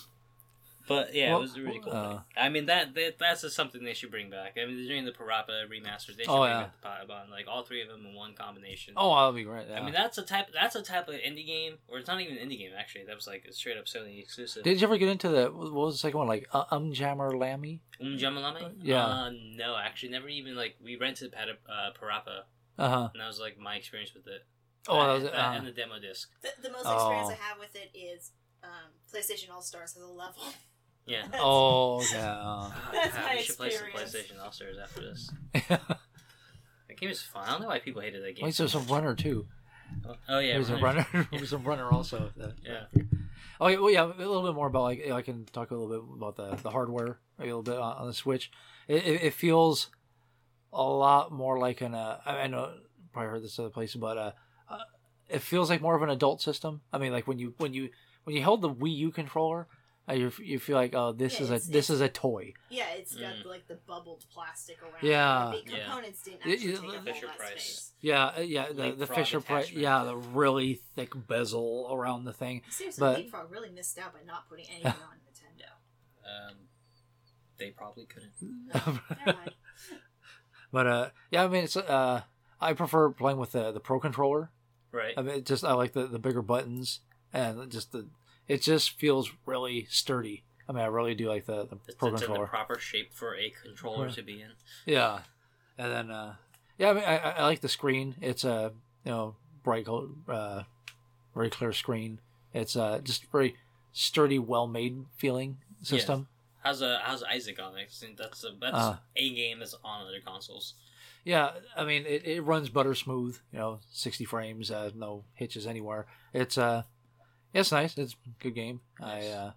But yeah, Well, it was a really cool. uh, thing. I mean that, that that's just something they should bring back. I mean, they're doing the Parappa remasters. They should Oh, bring yeah. back the Patapon, like all three of them in one combination. Oh, that'll be great. Yeah. I mean, that's a type. That's a type of indie game, or it's not even an indie game actually. That was like a straight up Sony exclusive. Did you ever get into the what was the second one like uh, Um Jammer Lammy? Umjamalame? Yeah. Uh, no, actually, never even like we rented Pat- uh, Parappa, Uh huh. and that was like my experience with it. Oh, that was and, it. Uh, and the demo disc. The, the most experience Oh. I have with it is um, PlayStation All Stars has a level. Yeah. That's- oh, yeah. Oh, That's God, my we should play some experience. PlayStation All Stars after this. Uh, That game is fun. I don't know why people hated that game. Wait, so there's some much. runner too. Oh, oh yeah, There's a Runner. runner. There's some runner also. Yeah. Oh yeah, well, yeah. A little bit more about like I can talk a little bit about the the hardware a little bit on, on the Switch. It, it, it feels a lot more like an. Uh, I I know you probably heard this other places, but uh, uh, it feels like more of an adult system. I mean, like when you when you when you held the Wii U controller, uh, you you feel like oh this Yeah, is a it's- this is a toy. Yeah, it's got Mm. like the bubbled plastic around. Yeah. it. The Yeah. components didn't It- actually it- take up Fisher all that Price. space. Yeah, uh, yeah. The, the Leapfrog Fisher Price. attachment. Yeah, the really thick bezel around the thing. Seriously, But- Leapfrog really missed out by not putting anything on Nintendo. Um, they probably couldn't. No, never mind. But uh, yeah, I mean, it's uh, I prefer playing with the the Pro controller. Right. I mean, it just I like the, the bigger buttons and just the it just feels really sturdy. I mean, I really do like the, the It's, Pro it's in the controller. proper shape for a controller Yeah. to be in. Yeah, and then uh, yeah, I mean, I, I like the screen. It's a you know bright, col- uh, very clear screen. It's uh just very sturdy, well made feeling system. How's uh, how's Isaac on it? 'Cause That's a, that's Uh. a game that's on other consoles. Yeah, I mean, it, it runs butter smooth. You know, sixty frames, uh, no hitches anywhere. It's uh, it's nice. It's a good game. Nice. I uh,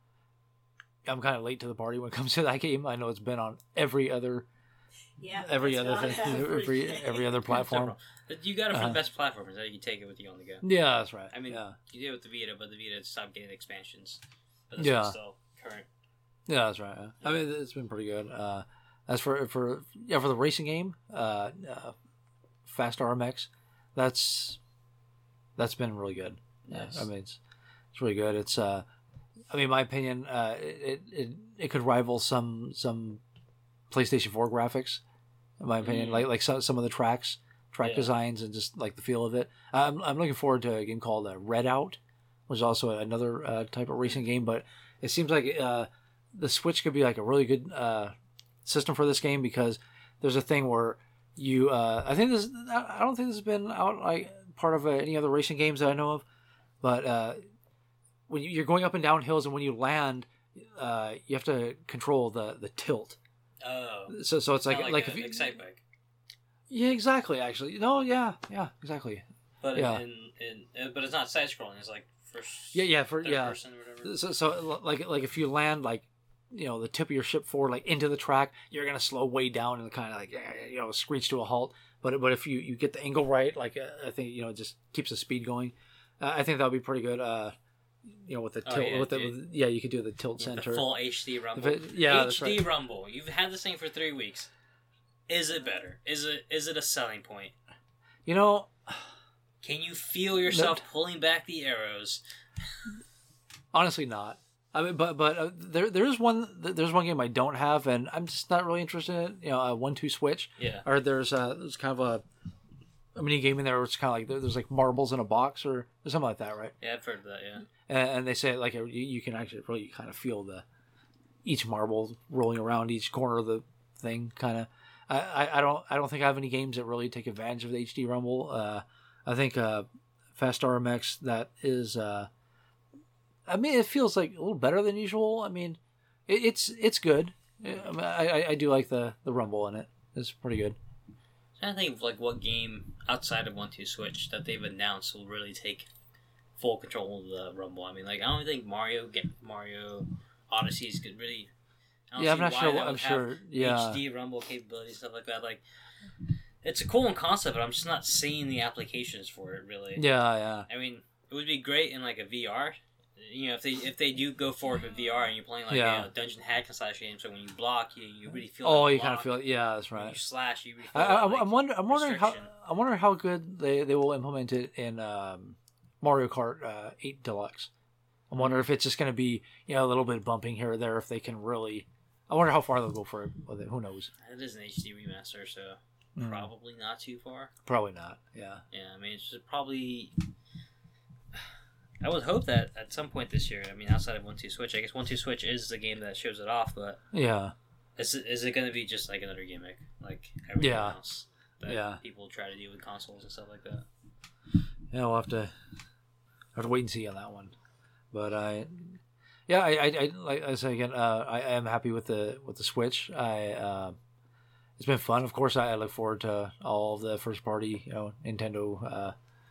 I'm kind of late to the party when it comes to that game. I know it's been on every other Yeah, every it's other on thing, every every other platform. But you got it for Uh-huh. the best platformers. That you can take it with you on the go. Yeah, that's right. I mean, yeah, you did it with the Vita, but the Vita stopped getting expansions. But this Yeah. one's still current. yeah, that's right. I mean, it's been pretty good. Uh, as for for yeah for the racing game, uh, uh, Fast R M X, that's that's been really good. Nice. I mean, it's it's really good. It's uh, I mean, my opinion, uh, it, it it could rival some some PlayStation four graphics. In my opinion, Mm. like like some some of the tracks, track Yeah. designs, and just like the feel of it. I'm I'm looking forward to a game called uh, Redout, which is also another uh, type of racing game. But it seems like uh, the Switch could be like a really good uh, system for this game because there's a thing where you. Uh, I think this. I don't think this has been out like part of uh, any other racing games that I know of, but uh, when you- you're going up and down hills and when you land, uh, you have to control the the tilt. Oh, So so it's like Kinda like, a if you, Excite Bike, yeah, exactly. Actually, no, yeah, yeah, exactly. but yeah. in, in, in but it's not side scrolling. It's like first. Yeah, yeah, for third yeah. person or whatever. So so like like if you land like you know the tip of your ship forward like into the track, you're gonna slow way down and kind of like you know screech to a halt. But but if you, you get the angle right, like uh, I think you know it just keeps the speed going. Uh, I think that would be pretty good. Uh, you know with the Oh, tilt yeah, with the dude. with, yeah you could do the tilt The center. full H D Rumble. If it- yeah, that's H D right. Rumble. You've had this thing for three weeks. Is it better? Is it is it a selling point? You know, Can you feel yourself pulling back the arrows? honestly, not. I mean, but but uh, there there is one there's one game I don't have, and I'm just not really interested in it. You know, a one two switch. Yeah. Or there's uh there's kind of a, a mini game in there where it's kind of like there- there's like marbles in a box or, or something like that, right? Yeah, I've heard of that. Yeah. And, and they say like you, you can actually really kind of feel the each marble rolling around each corner of the thing, kind of. I, I, I don't I don't think I have any games that really take advantage of the H D Rumble. Uh, I think uh, Fast R M X that is. Uh, I mean, it feels like a little better than usual. I mean, it, it's it's good. I, mean, I I- I do like the, the rumble in it. It's pretty good. I'm trying to think of like what game outside of One Two Switch that they've announced will really take full control of the Rumble. I mean, like I don't think Mario get Mario Odyssey's could really. I don't Yeah, I'm see not why sure that what- I'm would have sure, yeah. H D Rumble capabilities, stuff like that. Like, it's a cool concept, but I'm just not seeing the applications for it really. Yeah, yeah. I mean, it would be great in like a V R. You know, if they if they do go forward with V R and you're playing like Yeah. you know, dungeon hack and slash game, so when you block, you you really feel. Oh, that you kind of block. feel it. Yeah, that's When right. you slash, you really feel. I, that, I, like, I'm wondering. I'm wondering how. restriction. I'm wondering how good they, they will implement it in um, Mario Kart uh, eight Deluxe. I wonder if it's just going to be you know a little bit of bumping here or there. If they can really, I wonder how far they'll go for it with it. Who knows? It is an H D remaster, so Mm. probably not too far. Probably not. Yeah. Yeah, I mean, it's just probably. I would hope that at some point this year, I mean, outside of One Two Switch, I guess One Two Switch is the game that shows it off, but Yeah. is it, is it going to be just like another gimmick, like everything Yeah. else that Yeah. people try to do with consoles and stuff like that? Yeah. We'll have to have to wait and see on that one. But I, yeah, I, I, I like I say again, uh, I am happy with the with the Switch. I. Uh, It's been fun. Of course, I I look forward to all of the first party, you know, Nintendo uh,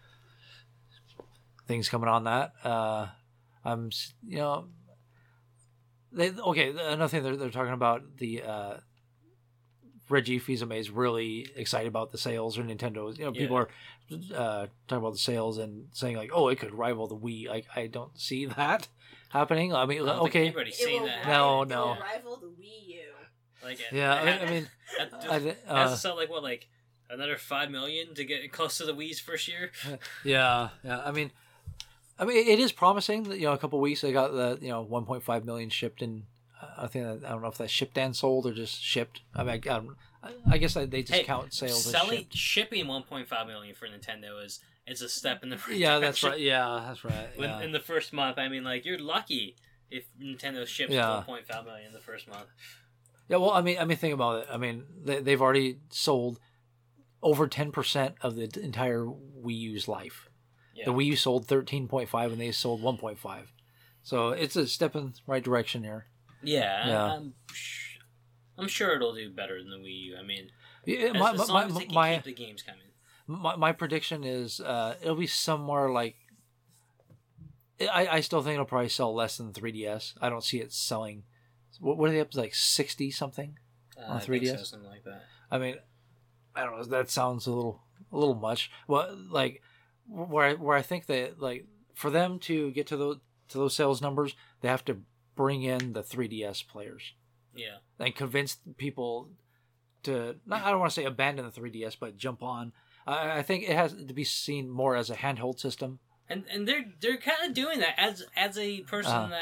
things coming on that. Uh, I'm, s- you know, they okay. Another thing they're, they're talking about the uh, Reggie Fils-Aimé is really excited about the sales or Nintendo. You know, people are uh, talking about the sales and saying like, oh, it could rival the Wii. Like, I don't see that happening. I mean, I don't think okay, anybody's It seen will, that. No, rival, no. it will rival the Wii U. Like, it- yeah. it I, had- I mean, that I, just- thi- has uh, to sell like what, like another five million to get close to the Wii's first year. Yeah, yeah. I mean, I mean, it is promising. That, you know, a couple of weeks they got the you know one point five million shipped, and I think that, I don't know if that's shipped and sold or just shipped. I mean, I, I, I guess they just Hey, count sales as selling shipped. shipping one point five million for Nintendo is it's a step in the right Yeah, that's direction. right. Yeah, that's right. When, Yeah. in the first month, I mean, like you're lucky if Nintendo ships Yeah. one point five million in the first month. Yeah, well, I mean, I mean, think about it. I mean, they, they've already sold over ten percent of the entire Wii U's life. Yeah. The Wii U sold thirteen point five, and they sold one point five. So it's a step in the right direction here. Yeah, Yeah. I'm, sh- I'm sure it'll do better than the Wii U. I mean, Yeah, as, my, as long my, as they can my, keep the games coming. my, my prediction is uh, it'll be somewhere like. I, I still think it'll probably sell less than the three D S. I don't see it selling. What, what are they up to, like sixty something? Uh, On I think 3D S? so, something like that. I mean, I don't know. That sounds a little a little much. Well, like where I, where I think that like for them to get to those to those sales numbers, they have to bring in the three D S players Yeah. and convince people to not. I don't want to say abandon the three D S, but jump on. I, I think it has to be seen more as a handheld system. And and they're they're kind of doing that as as a person Uh-huh. that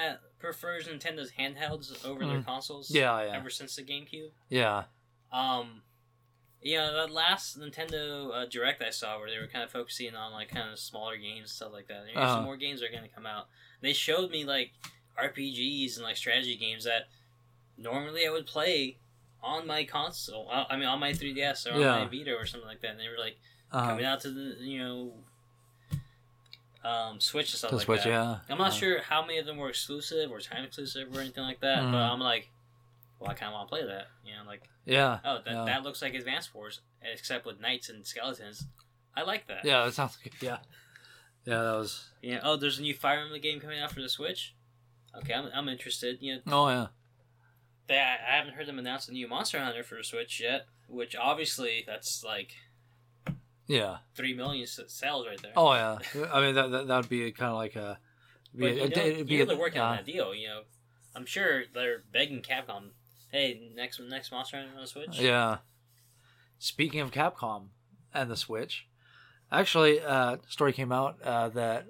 prefers Nintendo's handhelds over their Mm. consoles. Yeah, yeah. Ever since the GameCube. Yeah. Um, you know, that last Nintendo uh, Direct I saw where they were kind of focusing on like kind of smaller games and stuff like that. There's Uh-huh. some more games that are going to come out. They showed me like R P Gs and like strategy games that normally I would play on my console. uh, I mean, on my three D S or on Yeah. my Vita or something like that. And they were like Uh, coming out to the you know um, Switch and stuff to like Switch, that. yeah. I'm not Uh, sure how many of them were exclusive or time exclusive or anything like that, Mhm. but I'm like, well, I kind of want to play that. You know, like, Yeah. oh, that, yeah. that looks like Advance Wars, except with knights and skeletons. I like that. Yeah, that sounds good. Yeah. Yeah, that was. You know, oh, there's a new Fire Emblem game coming out for the Switch. Okay, I'm, I'm interested. You know, Oh, yeah. they, I haven't heard them announce a new Monster Hunter for the Switch yet, which obviously that's like Yeah. three million s- sales right there. Oh, yeah. I mean, that that, that would be kind of like a. Be but a- you know, it'd be you know a- they're working uh, on that deal. You know, I'm sure they're begging Capcom, hey, next next Monster Hunter on the Switch. Yeah. Speaking of Capcom and the Switch, actually, uh, story came out uh, that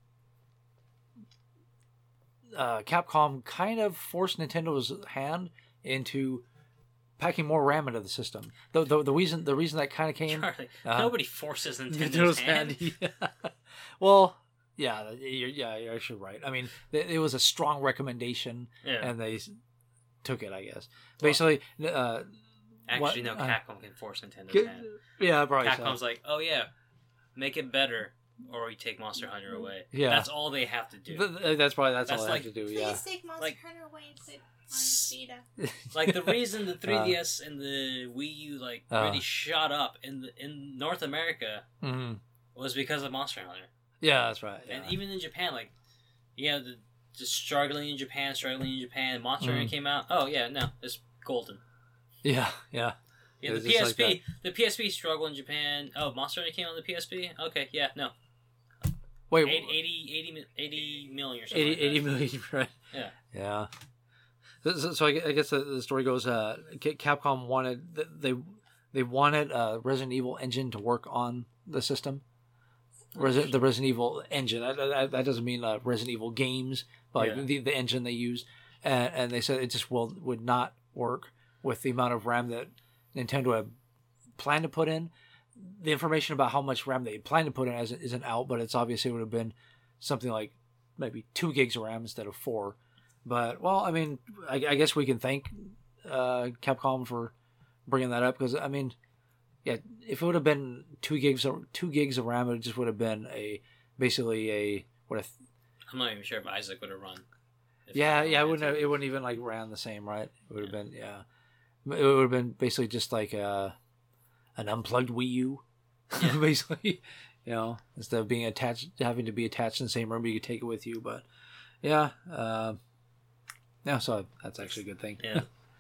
uh, Capcom kind of forced Nintendo's hand into packing more RAM into the system. The the, the reason the reason that kind of came Charlie, uh, nobody forces Nintendo's, Nintendo's hand. hand. Yeah. Well, yeah, you're, yeah, you're actually right. I mean, it, it was a strong recommendation, Yeah. and they s- took it. I guess basically. Uh, Actually, what- no, uh, Capcom can force Nintendo's Get- hand. yeah, probably. so. Capcom's like, oh yeah, make it better, or we take Monster Hunter away. Yeah. That's all they have to do. Th- th- that's probably that's, That's all like- I have to do. Please Yeah. take Monster Like- Hunter away and put on Vita. Like the reason the three Uh. D S and the Wii U like Uh. really shot up in the, in North America Mhm. was because of Monster Hunter, Yeah, that's right. Yeah. and even in Japan, like you know, the, just struggling in Japan, struggling in Japan. Monster Hunter Mhm. came out. Oh yeah, no, it's golden. yeah, yeah, Yeah, It the was just like P S P, the P S P struggled in Japan. Oh, Monster Hunter came on the P S P. Okay, yeah, no, Wait, eighty, eighty, eighty, mi- eighty million or something. eighty, like that. eighty million, right? Yeah. Yeah. So, so, so I gue- I guess the, the story goes, uh, Ca- Capcom wanted they they wanted uh, Resident Evil engine to work on the system. Resident, the Resident Evil engine. That, that, that doesn't mean uh, Resident Evil games, but like Yeah. the, the engine they use, and, and they said it just will would not work with the amount of RAM that Nintendo had planned to put in. The information about how much RAM they planned to put in isn't, isn't out, but it's obviously would have been something like maybe two gigs of RAM instead of four. But well, I mean, I, I guess we can thank uh, Capcom for bringing that up because I mean, yeah, if it would have been two gigs of two gigs of RAM, it just would have been a basically a what if I'm not even sure if Isaac would have run. If yeah he yeah it wanted wouldn't have, to. it wouldn't even like ran the same, right? It would have been yeah, it would have been basically just like a, an unplugged Wii U, Yeah. basically, you know, instead of being attached, having to be attached in the same room, you could take it with you. But yeah, uh, yeah, so that's actually a good thing. Yeah.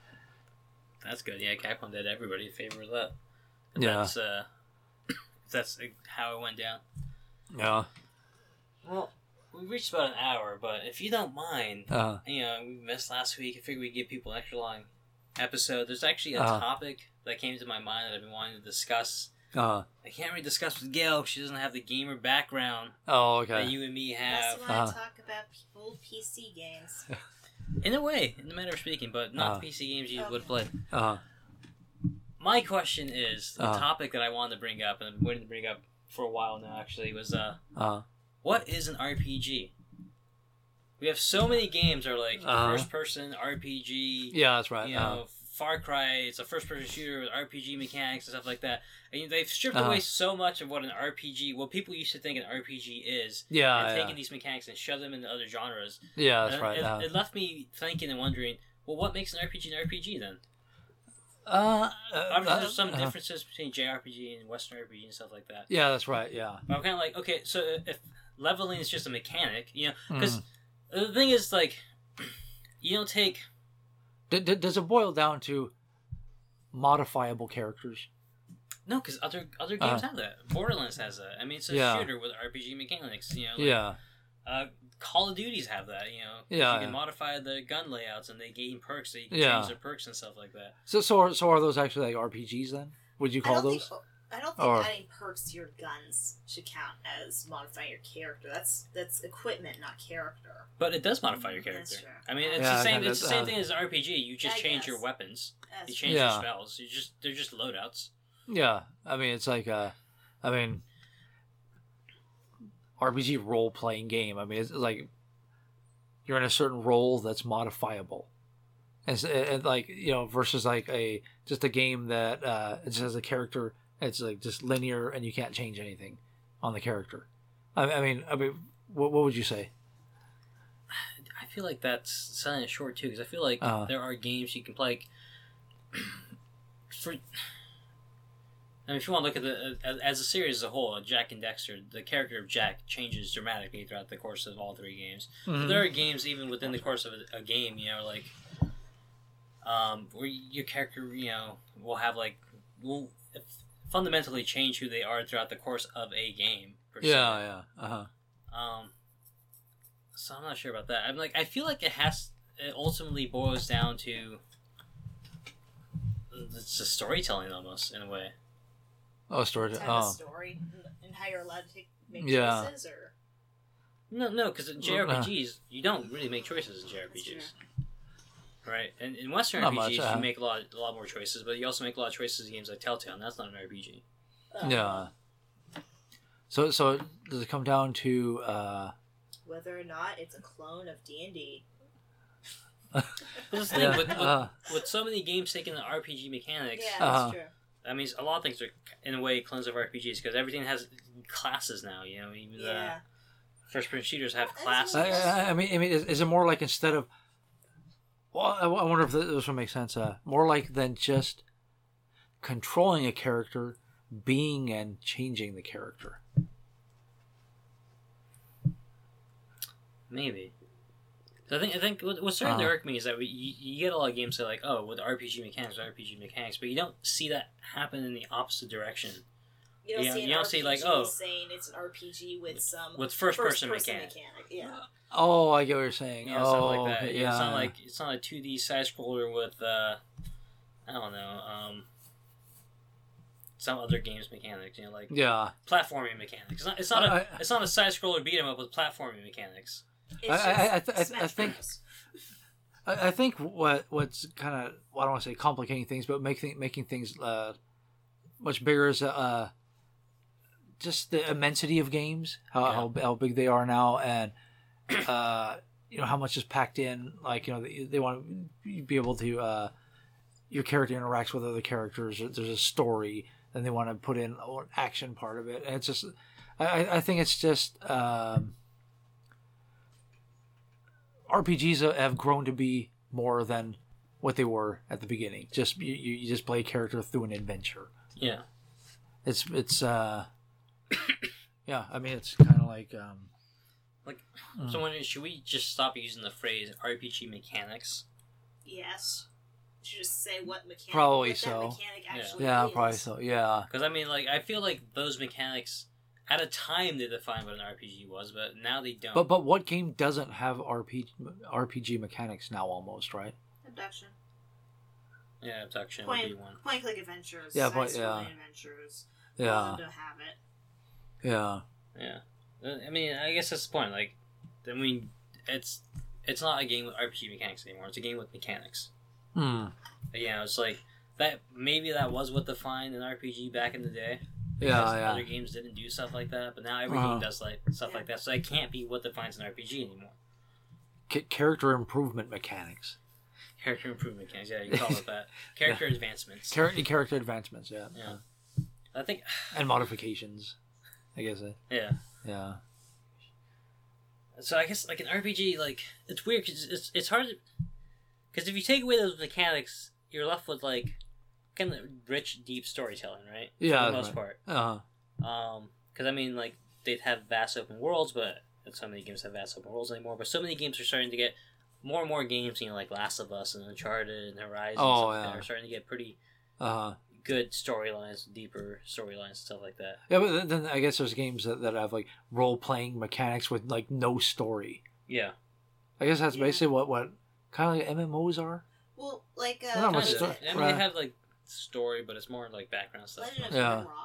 That's good. Yeah, Capcom did everybody a favor with that. And Yeah. That's, uh, that's how it went down. Yeah. Well, we reached about an hour, but if you don't mind, Uh, you know, we missed last week. I figured we'd give people an extra long episode. There's actually a Uh-huh. topic that came to my mind that I've been wanting to discuss. uh, I can't really discuss with Gail because she doesn't have the gamer background oh, okay. that you and me Unless have. you want Uh-huh. to talk about p- old P C games. In a way, in the manner of speaking, but not Uh-huh. P C games you Okay. would play. Uh, My question is, the Uh-huh. topic that I wanted to bring up, and I've been waiting to bring up for a while now, actually, was uh, uh, what is an R P G? We have so many games that are like Uh-huh. first-person R P G. yeah, that's right. You Uh, know, Far Cry, it's a first-person shooter with R P G mechanics and stuff like that. And they've stripped Uh-huh. away so much of what an R P G, what people used to think an R P G is, yeah, and yeah, taking these mechanics and shove them into other genres. yeah, that's And right. It, Uh, it left me thinking and wondering, well, what makes an R P G an R P G then? uh, uh, Obviously, there's some uh, differences between J R P G and Western R P G and stuff like that. Yeah, that's right. Yeah. But I'm kind of like, okay, so if leveling is just a mechanic, you know, because Mm. the thing is, like, you don't take. D- d- does it boil down to modifiable characters? No, because other other Uh-huh. games have that. Borderlands has that. I mean, it's a Yeah. shooter with R P G mechanics. You know, like, Yeah. Uh, Call of Duties have that. You know, Yeah, you can yeah. modify the gun layouts and they gain perks, so you can Yeah. change their perks and stuff like that. So, so are, so are those actually like R P Gs then? Would you I call don't those? think I don't think Or- adding perks to your guns should count as modifying your character. That's that's equipment, not character. But it does modify your character. That's true. I mean, it's Yeah, the same. kinda, It's the same uh, thing as an R P G. You just I change your guess. weapons. That's You change Yeah. your spells. You just they're just loadouts. Yeah, I mean it's like uh, I mean, R P G role playing game. I mean it's like you're in a certain role that's modifiable, and, s- and like you know versus like a just a game that uh, it just has a character. It's like just linear and you can't change anything on the character. I, I mean, I mean, what, what would you say? I feel like that's selling it short too, because I feel like Uh. there are games you can play. Like, for, I mean, if you want to look at the as, as a series as a whole, Jack and Dexter, the character of Jack changes dramatically throughout the course of all three games. Mhm. There are games even within the course of a, a game, you know, like um, where your character, you know, will have like will fundamentally change who they are throughout the course of a game. Per se. Yeah, yeah, uh huh. Um, so I'm not sure about that. I'm like, I feel like it has. It ultimately boils down to it's the storytelling almost in a way. Oh, story. Type Oh, of story and- and how you're allowed to take, make Yeah. choices, or No, no, because in J R P Gs you don't really make choices in J R P Gs, That's right? And in Western Not R P Gs much, uh. you make a lot, a lot more choices, but you also make a lot of choices in games like Telltale, and that's not an R P G. uh, yeah. So, so does it come down to? Uh, whether or not it's a clone of D and D. But this thing yeah, with, with, uh, with so many games taking the R P G mechanics, Yeah, Uh-huh. that's true. I mean, a lot of things are in a way clones of R P Gs because everything has classes now. You know, even Yeah. the first-person shooters have That's classes. I, I, I mean, I mean, is, is it more like instead of? Well, I, I wonder if this will make sense. Uh, more like than just controlling a character, being and changing the character. Maybe. So I think I think what, what's starting to Uh-huh. irk me is that we, you, you get a lot of games that are like, oh, with R P G mechanics, R P G mechanics, but you don't see that happen in the opposite direction You don't Yeah, see an you don't see, like, R P G oh, saying it's an R P G with some with first-person first-person mechanic. mechanic. Yeah. Oh, I get what you're saying. Yeah, oh, something like that. okay, Yeah, it's not like it's not a two D side scroller with uh, I don't know, um, some other games mechanics. You know, like yeah. platforming mechanics. It's not. It's not a. I- I- it's not a side scroller beat 'em up with platforming mechanics. It's I- I- I just th- I- I Smash think- Bros. I, I think what what's kind of well, I don't want to say complicating things, but making making things uh, much bigger is uh, just the immensity of games, how, Yeah. how how big they are now, and uh, you know how much is packed in. Like you know they, they want to be able to uh, your character interacts with other characters. There's a story, then they want to put in an action part of it, and it's just I I- I think it's just. Um, R P Gs have grown to be more than what they were at the beginning. Just you, you just play a character through an adventure. Yeah. It's it's uh yeah. I mean it's kind of like um Like, Mm. so I'm wondering, should we just stop using the phrase R P G mechanics? Yes. You should just say what mechanic. Probably what so. That mechanic Yeah. actually yeah is. probably so yeah Because I mean, like, I feel like those mechanics at a time they defined what an R P G was, but now they don't. but but what game doesn't have R P R P G mechanics now almost right Abduction. yeah, abduction Point, would be one. point click adventures. Yeah, side point- scrolling yeah. adventures. yeah All of them have it. yeah Yeah. Uh, I mean, I guess that's the point. Like, I mean, it's it's not a game with R P G mechanics anymore. It's a game with mechanics. hmm. You know, it's like that. Maybe that was what defined an R P G back in the day. yeah because yeah Other games didn't do stuff like that, but now every Uh-huh. game does like stuff like that. So that can't be what defines an R P G anymore. C- character improvement mechanics Character improvement mechanics. Yeah, you call it that. Character advancements. character character advancements yeah Yeah. I think. and modifications I guess uh, Yeah. yeah So I guess like an R P G, like it's weird because it's it's hard because if you take away those mechanics, you're left with like kind of rich, deep storytelling, right? Yeah, for the most right. part. uh Um, because I mean, like they'd have vast open worlds, but so many games have vast open worlds anymore. But so many games are starting to get more and more games, you know, like Last of Us and Uncharted and Horizon. Oh, stuff like that, yeah. are starting to get pretty uh good storylines, deeper storylines, stuff like that. Yeah, but then- then I guess there's games that, that have like role playing mechanics with like no story. Yeah, I guess that's Yeah. basically what what kind of like M M Os are. Well, like uh, Not much Kind sto- of, I mean, right. they have like story, but it's more like background stuff. Legend of Yeah. Grimrock.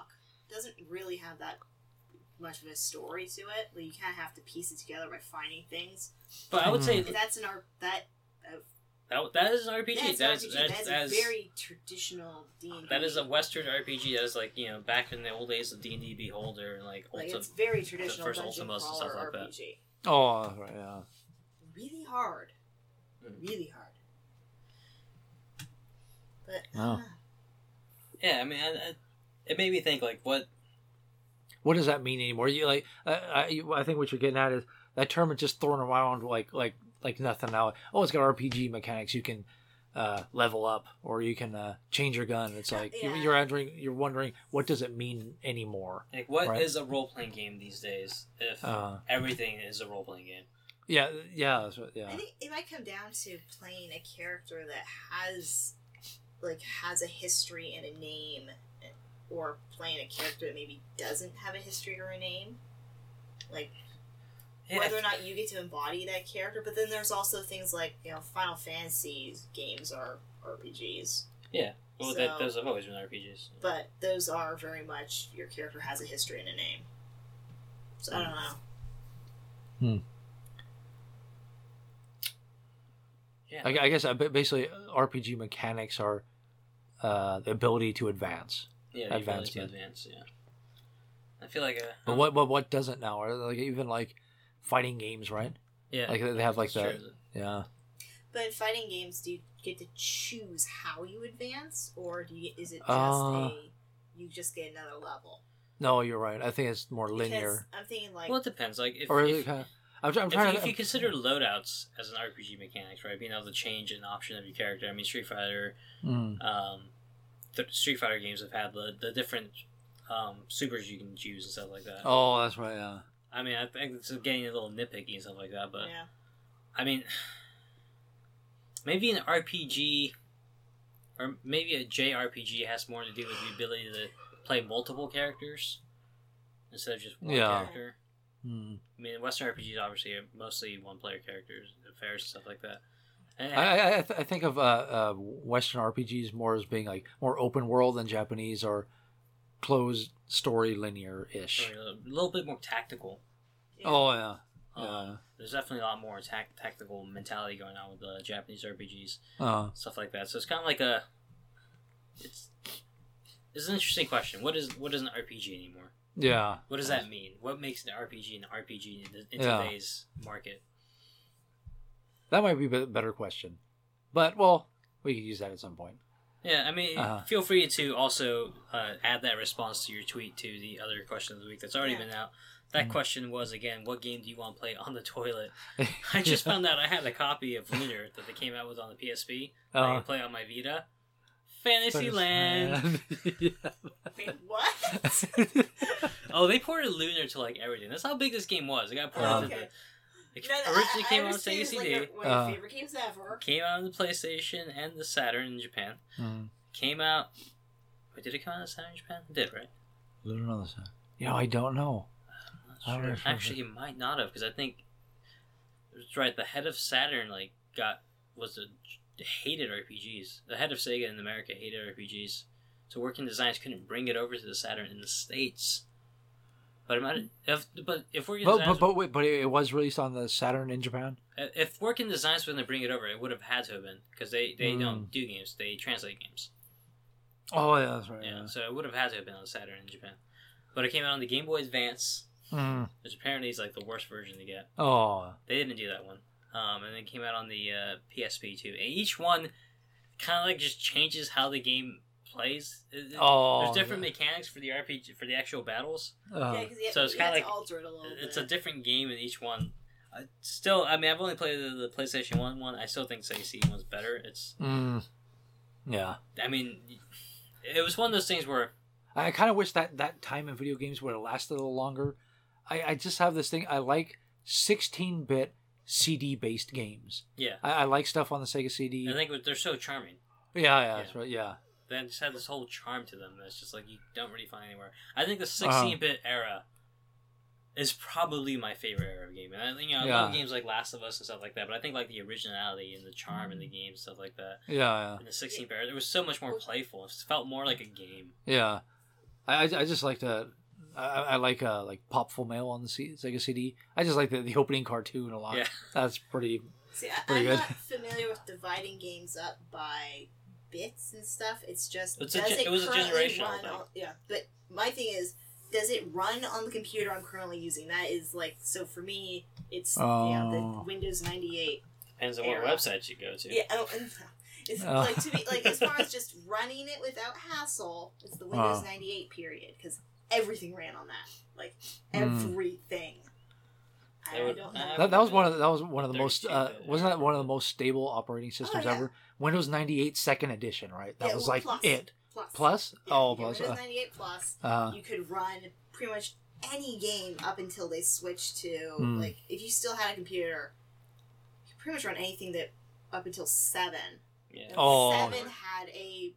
doesn't really have that much of a story to it. Like, you kind of have to piece it together by finding things. But I would say But that's an art that. Uh, that, that is an R P G. That's That an is, R P G. that is, That is that a is very traditional D and D. that is a Western R P G. That is like, you know, back in the old days of D and D Beholder and like, Like, Ultim- it's very traditional first dungeon Ultimas and crawler stuff like that. R P G. Oh, right, yeah. Really hard. Mm. Really hard. But Oh. uh, Yeah, I mean, I, I, it made me think like, what? What does that mean anymore? You like, I, I, you- I think what you're getting at is that term is just thrown around like like like nothing now. Oh, it's got R P G mechanics. You can uh, level up, or you can uh, change your gun. It's like you, Yeah. you're wondering, you're wondering, what does it mean anymore? Like, what is Right. a role playing game these days? If Uh, everything is a role playing game. yeah, yeah, that's what- yeah. I think it might come down to playing a character that has, like, has a history and a name, or playing a character that maybe doesn't have a history or a name. Like, Yeah, whether or not you get to embody that character. But then there's also things like, you know, Final Fantasy games are R P Gs. yeah. Well, So- that, those have always been R P Gs. But those are very much, your character has a history and a name. So I don't know. Yeah. I, I guess uh, ba- basically R P G mechanics are uh, the ability to advance. Yeah, the ability to advancement. advance. Yeah. I feel like a. But what, but what doesn't now? Are like even like fighting games, right? Yeah. Like they have like that's the true. yeah. But in fighting games, do you get to choose how you advance, or do you, is it just Uh, a you just get another level? No, you're right. I think it's more Because linear. I'm thinking like Well, it depends. Like if, Or is if, it kind of? I'm, try- I'm if, trying you, to. if you consider loadouts as an R P G mechanics, right, being able to change an option of your character. I mean, Street Fighter, Mm. um, the Street Fighter games have had the, the different um, supers you can choose and stuff like that. Oh, that's right. Yeah. I mean, I think it's getting a little nitpicky and stuff like that, but yeah. I mean, maybe an R P G, or maybe a J R P G has more to do with the ability to play multiple characters instead of just one Yeah. character. Mm. I mean, Western R P Gs obviously are mostly one-player characters, affairs, and stuff like that. And, I I, I, th- I think of uh, uh, Western R P Gs more as being like more open world than Japanese or closed story linear ish. or a little bit more tactical. Yeah. Oh yeah. Um, Yeah. There's definitely a lot more tac- tactical mentality going on with the Japanese R P Gs, Uh, stuff like that. So it's kind of like a. It's. It's an interesting question. What is what is an R P G anymore? yeah. What does that mean? What makes an R P G an R P G in, in Yeah. today's market? That might be a bit- better question, but well, we could use that at some point. Yeah, I mean, Uh-huh. feel free to also uh, add that response to your tweet to the other question of the week that's already Yeah. been out. That Mhm. question was, again, what game do you want to play on the toilet? I just found out I had a copy of Lunar that they came out with on the P S P. I Uh, can play on my Vita. Fantasyland. Yeah. Wait, what? Oh, they ported Lunar to like everything. That's how big this game was. It got ported Oh. to Okay. the. It No, no, originally I- I came out on understand Sega it's C like D. your- one of Uh. your favorite games ever. Came out on the PlayStation and the Saturn in Japan. Mm. Came out. Wait, did it come out on the Saturn in Japan? It did, right? Lunar on the side. You know, I don't know. I'm I not don't sure. know. Actually, it might not have because I think it's right. The head of Saturn like got was a hated R P Gs. The head of Sega in America hated R P Gs, so Working Designs couldn't bring it over to the Saturn in the States. But it might if but if Working But Designs but but, wait, but it was released on the Saturn in Japan. if Working Designs were going to bring it over, it would have had to have been because they they Mm. don't do games; they translate games. Oh yeah, that's right. Yeah, Yeah. so it would have had to have been on the Saturn in Japan. But it came out on the Game Boy Advance, Mm. which apparently is like the worst version to get. Oh. They didn't do that one. Um, and then it came out on the uh, P S P too. And each one kind of like just changes how the game plays. It- it- Oh. There's different mechanics for the R P G for the actual battles. Uh, Yeah, 'cause you, So it's you kinda have to like- alter it a little It's bit. a different game in each one. Uh, still, I mean, I've only played the, the PlayStation One one. I still think Sega C D one's better. It's, mm. Yeah. I mean, it was one of those things where I kind of wish that that time in video games would have lasted a little longer. I, I just have this thing. I like sixteen-bit C D-based games. yeah, I, I like stuff on the Sega C D. I think it was- they're so charming. Yeah, yeah, that's right. Yeah. They just had this whole charm to them that's just like you don't really find anywhere. I think the Uh-huh. sixteen-bit era is probably my favorite era of gaming. I think you know, I love Yeah. games like Last of Us and stuff like that, but I think like the originality and the charm in the game, stuff like that. Yeah, In the sixteen-bit era, it was so much more playful. It felt more like a game. yeah, yeah. I, I just like to. I, I like uh, like Pop Full Mail on the C, Sega C D. I just like the, the opening cartoon a lot. Yeah. That's pretty. See, I, Pretty I'm good. not familiar with dividing games up by bits and stuff. It's just It's a does ge- it, it was a currently generational run thing. on, yeah, but my thing is, does it run on the computer I'm currently using? That is like so for me. It's you know Oh. the Windows ninety-eight. Depends on what Era. website you go to. Yeah, oh, and it's Oh. like to be like as far as just running it without hassle. It's the Windows Oh. ninety-eight period because everything ran on that. Like Mm. everything. I, That I would- don't know. I That, that was one of the, that was one of the thirty-two most uh, bit, wasn't yeah. that one of the most stable operating systems yeah. ever? Windows ninety-eight Second Edition, right? That Yeah, was well, like plus. it. Plus. Plus? Yeah, Oh, yeah, plus. Windows Uh, ninety-eight Plus. uh, You could run pretty much any game up until they switched to Hmm. like if you still had a computer, you could pretty much run anything that up until seven. Yeah. And Oh. Seven had a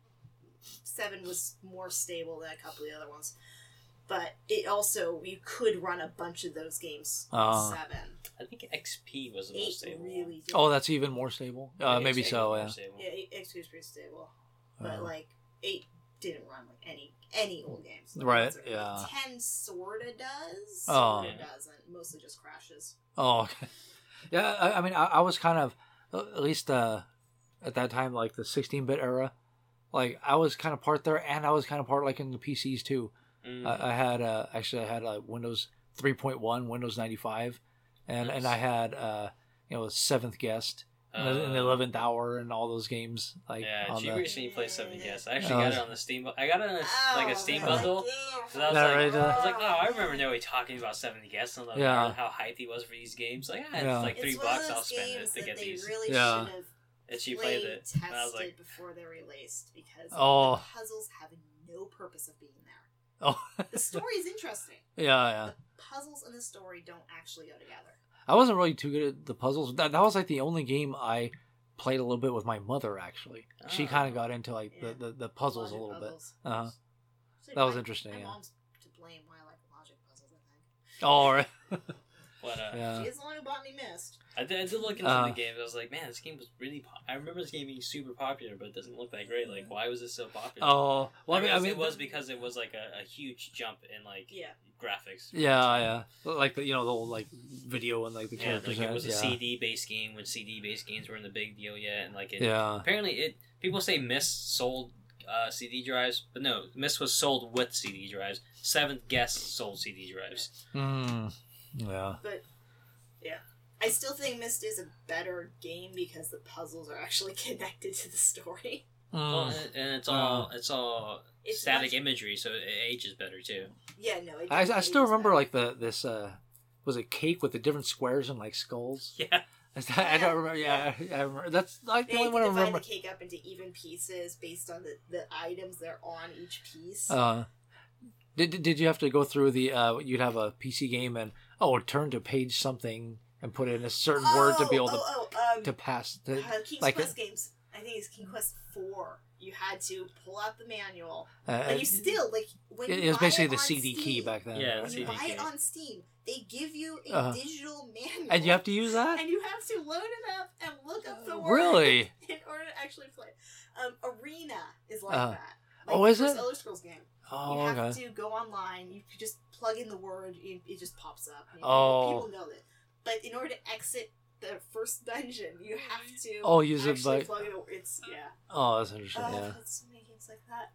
seven was more stable than a couple of the other ones, but it also you could run a bunch of those games. on Oh. Seven, I think X P was the most eight stable. really. Did. oh, that's even more stable. Uh, Yeah, maybe X P so. was Yeah. more stable. Yeah, eight, X P was pretty stable, but Uh, like eight didn't run like any any old games. Like, Right, ones that- yeah. Ten sorta does. Oh. Sorta doesn't. Mostly just crashes. Oh, okay. Yeah, I, I mean, I, I was kind of, at least uh, at that time, like the sixteen-bit era, like I was kind of part there, and I was kind of part like in the P Cs too. Mm. I, I had uh, actually I had uh, Windows three point one, Windows ninety-five, and and I Nice. had uh, you know Seventh Guest, and the- and the Uh, Eleventh Hour, and all those games. Like Yeah, on she the, recently played Seven Guests. I actually Oh, got is- it on the Steam. bu- I got it on a, like a Oh, Steam man, bundle. like, So I was, That like, right, uh, I was like, oh, I remember Noe talking about Seven Guests and like, Yeah. how hyped he was for these games. Like, ah, Yeah. it's like three it's one of bucks, those I'll spend it games to that get they these. really Yeah. should have And she played, played it, tested and I was like, before they're released because Oh. the puzzles have no purpose of being there. oh, The story is interesting. yeah, yeah. The puzzles and the story don't actually go together. I wasn't really too good at the puzzles. That, that was like the only game I played a little bit with my mother. Actually, she Oh. kind of got into like Yeah. the, the, the puzzles a Logic little puzzles. bit. Uh huh. So That was my- interesting, My yeah. mom's to blame why I like logic puzzles, I think. Oh, all right. but uh, Yeah. She's the one who bought me Myst. I did, I did look into Uh. the games. I was like, man, this game was really. Po- I remember this game being super popular, but it doesn't look that great. Like, why was it so popular? Oh, well, I mean, I realized mean, it was because it was like a, a huge jump in like Yeah. graphics. yeah, yeah, like the you know the whole like video and like the Yeah, characters. like it in was a yeah. C D based game when C D based games weren't the big deal yet, and like it, Yeah. apparently it. People say Myst sold uh, C D drives, but no, Myst was sold with C D drives. Seventh Guest sold C D drives. Mm, yeah. But, yeah. I still think Myst is a better game because the puzzles are actually connected to the story. Well, Mm. and, and it's all it's all It's static much- imagery, so it ages better too. Yeah, no, it I, I definitely still is remember better. like the this uh was it cake with the different squares and like skulls. Yeah, I don't remember. Yeah, I remember. That's like They the had only to one I divide remember. the cake up into even pieces based on the, the items that are on each piece. Uh, did did- did you have to go through the? Uh, you'd have a P C game and oh, turn to page something and put in a certain word to be able to oh, oh, um, to pass. The, uh, King's like Quest games. I think it's King Quest four. You had to pull out the manual, uh, but you still like when it, you it was buy basically it the on C D key Steam, back then. Yeah, right? When C you D buy it key. on Steam, they give you a Uh-huh. digital manual, And you have to use that. and you have to load it up and look up the word Really? in order to actually play. Um, Arena is like Uh, that. Like oh, the is first it? Elder Scrolls game. Oh, You have okay. to go online. You could just plug in the word. It, it just pops up. You know, Oh. People know that. But in order to exit the first dungeon, you have to. Oh, use it actually by- plug in. A, it's yeah. Oh, that's interesting. Uh, yeah. It's so many games like that.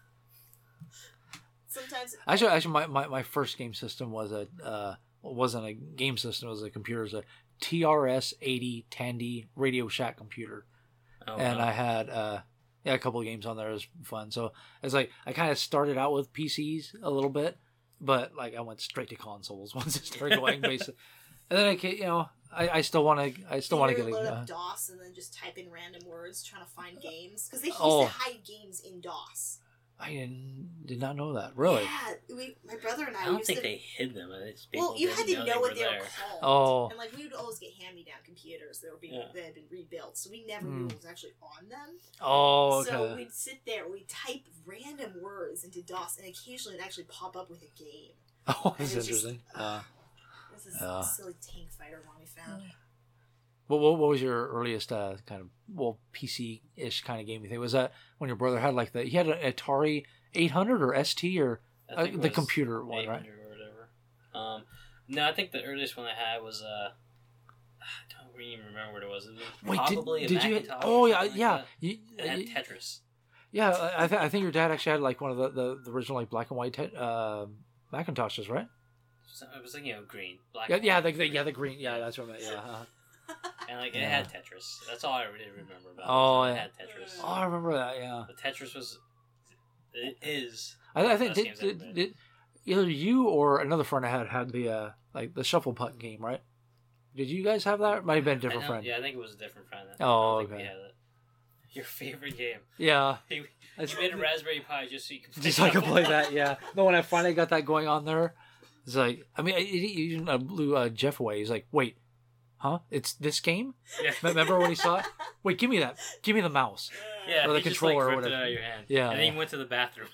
Sometimes. Actually, actually, my, my, my first game system was a uh, wasn't a game system. It was a computer. It was a T R S eighty Tandy Radio Shack computer, oh, and wow. I had uh, yeah a couple of games on there. It was fun. So it's like I kind of started out with P Cs a little bit, but like I went straight to consoles once it started going basic. And then I ca- you know I, I still want to I still want to you get load a, up uh, DOS and then just type in random words trying to find games because they used Oh. to hide games in DOS. I didn't, did not know that really. Yeah, we, my brother and I, I don't used think to. they hid them. It's Well, people you had to didn't know what they they were were there. called. Oh. And like we would always get hand-me-down computers that were being Yeah. that had been rebuilt, so we never Hmm. knew what was actually on them. Oh okay. So we'd sit there, we'd type random words into DOS, and occasionally it'd actually pop up with a game. Oh, And that's it's just- interesting. Uh, This is Yeah. a silly tank fighter one we found. What, what what was your earliest uh, kind of well P C ish kind of game you think? Was that when your brother had like the he had an Atari eight hundred or S T or I Uh, think it the was computer one, eight right? hundred or whatever. Um, no, I think the earliest one I had was uh, I don't even remember what it was. It was Wait, probably did, a did you? Macintosh Oh or yeah, something like yeah. that. You, It had you- Tetris. yeah, I, I, th- I think your dad actually had like one of the, the, the original like black and white te- uh, Macintoshes, right? So it was like, you know, green, black. Yeah, and yeah, white. the, the, yeah, the green. Yeah, that's what I meant. Yeah. uh And like it Yeah. had Tetris. That's all I really remember about it. Oh, it. It yeah. had Tetris. Oh, I remember that. Yeah. The Tetris was. It is. I, I think Best did, games ever did, made. did either you or another friend I had had the uh, like the shuffle putt game, right? Did you guys have that? It might have been a I different know- friend. Yeah, I think it was a different friend. Oh, I don't think okay. We had it. Your favorite game. Yeah. You, That's- you made a Raspberry Pi just so you could play Just so I could Shuffle. play that, yeah. No, when I finally got that going on there, it's like, I mean, it, it even uh, blew uh, Jeff away. He's like, wait, huh? It's this game? Yeah. Remember when he saw it? Wait, give me that. Give me the mouse. Yeah, Or the he just, controller or like, ripped it whatever. out of your hand. Yeah, And then yeah. he went to the bathroom.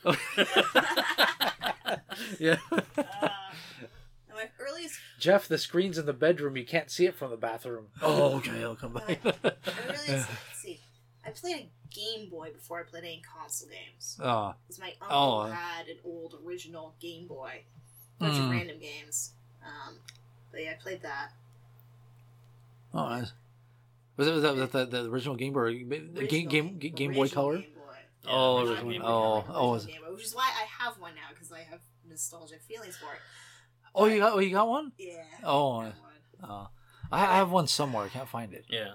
Yeah. Uh, my earliest, Jeff, the screen's in the bedroom. You can't see it from the bathroom. Oh, okay, I'll come back. my earliest, let's see. I played a Game Boy before I played any console games. Oh, Because my uncle Oh. had an old original Game Boy. A bunch Mm. of random games. Um, but yeah, I played that. oh, nice. Was it was that, was that the, the original Game Boy? Game Original Game Game, Game Boy original Color? Game Boy. Yeah, Oh, original original- Game Boy. oh, Original oh, was- Game Boy, which is why I have one now because I have nostalgic feelings for it. Oh, you got oh, you got one? Yeah. Oh, I got one. Uh, I, I have one somewhere. I can't find it. Yeah.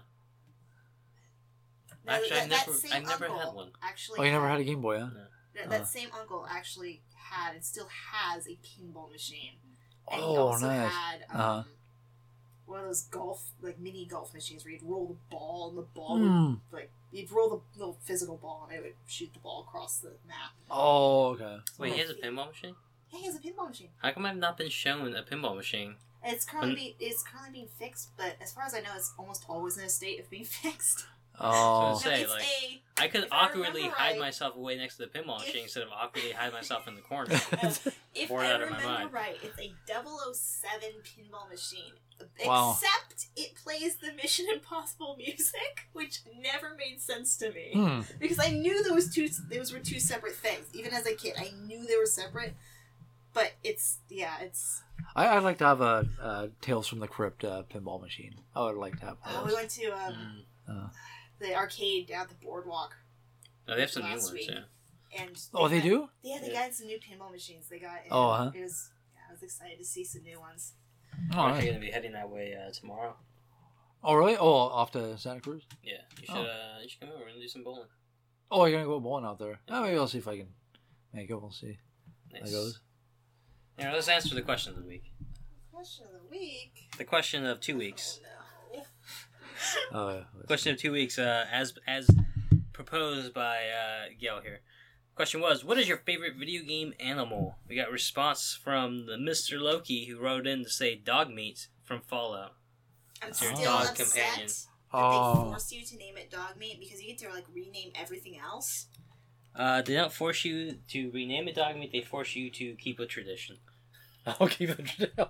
Now, Actually, I that, that never- same I never had uncle one. Actually Oh, you never had, had a Game Boy, huh? that, that Uh. same uncle actually had and still has a pinball machine. And he Oh, also nice. had um, Uh-huh. one of those golf, like mini golf machines where you'd roll the ball and the ball would, Mm. like, you'd roll the little physical ball and it would shoot the ball across the map. Oh, okay. Wait, he has a pinball machine? Yeah, he has a pinball machine. How come I've not been shown a pinball machine? And it's currently And- being, it's currently being fixed, but as far as I know, it's almost always in a state of being fixed. Oh, So Say, no, it's like- a I could If I awkwardly remember hide right- myself away next to the pinball machine If- instead of awkwardly hide myself in the corner. if Bored I out of my remember mind. right, it's a double oh seven pinball machine. Wow. Except it plays the Mission Impossible music, which never made sense to me. hmm. Because I knew those two those were two separate things. Even as a kid, I knew they were separate. But it's yeah, it's. I, I'd like to have a, a Tales from the Crypt uh, pinball machine. I would like to have one Oh, of we those. went to um, Mm. Uh, the arcade down at the boardwalk, No, they have some new Last ones, week. yeah. and oh, they got- do? Yeah, they Yeah. got some new pinball machines. They got. Oh, huh? It was. Yeah, I was excited to see some new ones. We're Oh, actually nice. going to be heading that way uh, tomorrow. Oh, really? Oh, off to Santa Cruz? Yeah, you should, Oh. uh, you should come over. We're going to do some bowling. Oh, you're going to go bowling out there? Oh, maybe I'll see if I can make it. We'll see how Nice. it goes. Yeah, let's answer the question of the week. Question of the week. The question of two weeks. Oh, no. Oh, yeah. Question of two weeks, uh, as as proposed by uh, Gail here. Question was, what is your favorite video game animal? We got response from the Mister Loki, who wrote in to say dog meat from Fallout. I'm It's your still dog upset companion. that Oh. they forced you to name it dog meat because you get to like rename everything else. Uh, they don't force you to rename it dog meat, they force you to keep a tradition. I'll keep it. Oh,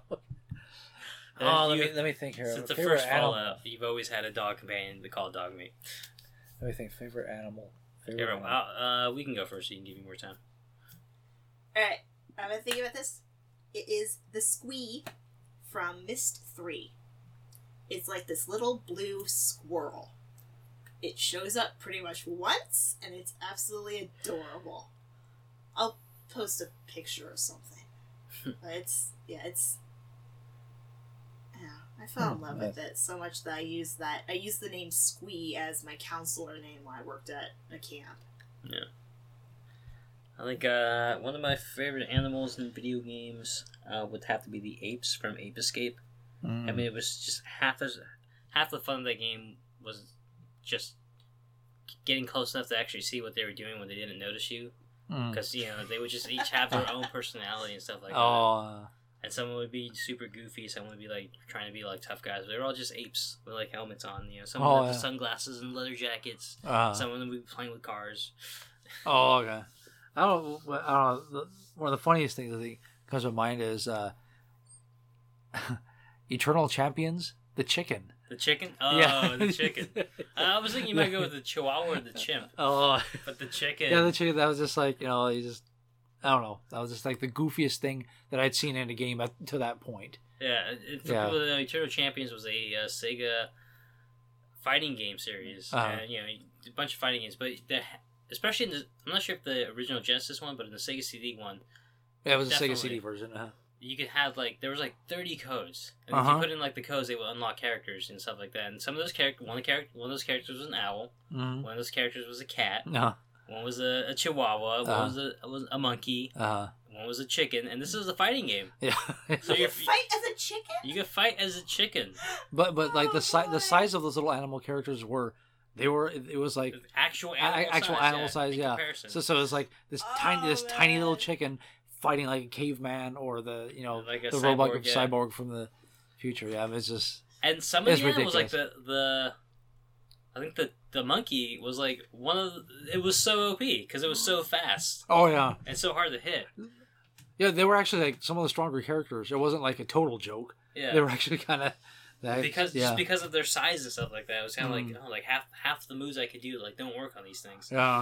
let you- me, let me think here. Since the Favorite first animal. Fallout, you've always had a dog companion we call dog meat. Let me think. Favorite animal. Favorite Here, animal. uh, we can go first so you can give me more time. Alright, I'm gonna think about this. It is the Squee from Myst three. It's like this little blue squirrel. It shows up pretty much once, and it's absolutely adorable. I'll post a picture or something. But it's, yeah, it's... Yeah, I fell in Hmm, love with it so much that I used that. I used the name Squee as my counselor name when I worked at a camp. I think uh, one of my favorite animals in video games uh, would have to be the apes from Ape Escape. Mm. I mean, it was just half as half the fun of that game was just getting close enough to actually see what they were doing when they didn't notice you, Mm. because you know they would just each have their own personality and stuff like that. Oh, And someone would be super goofy, someone would be like trying to be like tough guys. They're all just apes with like helmets on. You know, some Oh, with yeah. sunglasses and leather jackets. uh, Someone would be playing with cars. oh, okay. I don't. I don't know. The- One of the funniest things I think comes to mind is uh, Eternal Champions, the chicken. The chicken? Oh, Yeah. the chicken. I was thinking you might go with the chihuahua or the chimp, Oh, but the chicken. yeah, the chicken. That was just like you know, he just I don't know. That was just like the goofiest thing that I'd seen in a game at, to that point. Yeah, it, for Yeah. people that know, Eternal Champions was a uh, Sega fighting game series. Uh-huh. And, you know, a bunch of fighting games, but the, especially in the, I'm not sure if the original Genesis one, but in the Sega C D one, Yeah, it was a Definitely. Sega C D version. Uh-huh. you could have like there was like thirty codes, and if Uh-huh. you put in like the codes, they would unlock characters and stuff like that. And some of those characters, one of the character, one of those characters was an owl, Mm-hmm. one of those characters was a cat, Uh-huh. one was a, a chihuahua, one Uh-huh. was a was a monkey, Uh-huh. one was a chicken, and this is a fighting game. Yeah. So You you're, fight as a chicken? you can fight as a chicken. but but like the Oh, si- boy. the size of those little animal characters were, they were it, it was like With actual a- animal actual size, animal yeah, size. in Yeah. comparison. So so it's like this tiny this Oh, tiny little man. chicken fighting like a caveman or the you know Like a the robot cyborg, yeah. cyborg from the future. Yeah, it's just And some of It's the animals, like ridiculous. the the, I think the the monkey was like one of the, it was so O P because it was so fast oh yeah and so hard to hit. yeah they were actually like some of the stronger characters. It wasn't like a total joke. Yeah, They were actually kind of because yeah just because of their size and stuff like that, it was kind of Mm. like oh, like half half the moves I could do like don't work on these things. yeah.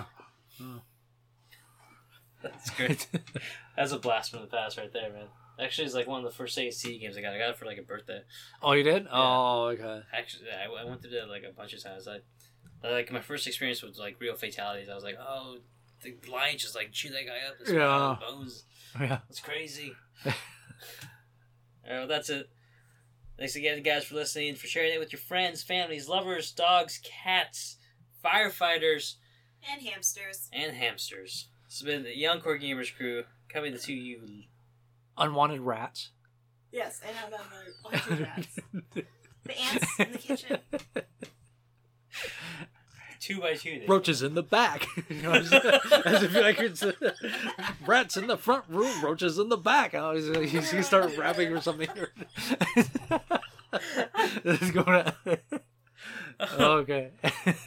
That's great. That's a blast from the past right there, man. Actually, it's like one of the first Sega C D games I got. I got it for like a birthday. Oh, you did? Oh, okay. Actually, I, I went through it like a bunch of times. I like my first experience with like real fatalities. I was like, oh, the lion just like chew that guy up and Yeah. yeah. bones. Yeah. That's crazy. All right, well, that's it. Thanks again, guys, for listening and for sharing it with your friends, families, lovers, dogs, cats, firefighters, And hamsters. and hamsters. This has been the Young Core Gamers crew coming to you Unwanted rats. Yes, I know that another rats. The ants in the kitchen. two by two. There. Roaches in the back. You know, as, as if like it's uh, rats in the front room, roaches in the back. I was like, he's gonna start rapping or something. Let's go. Okay.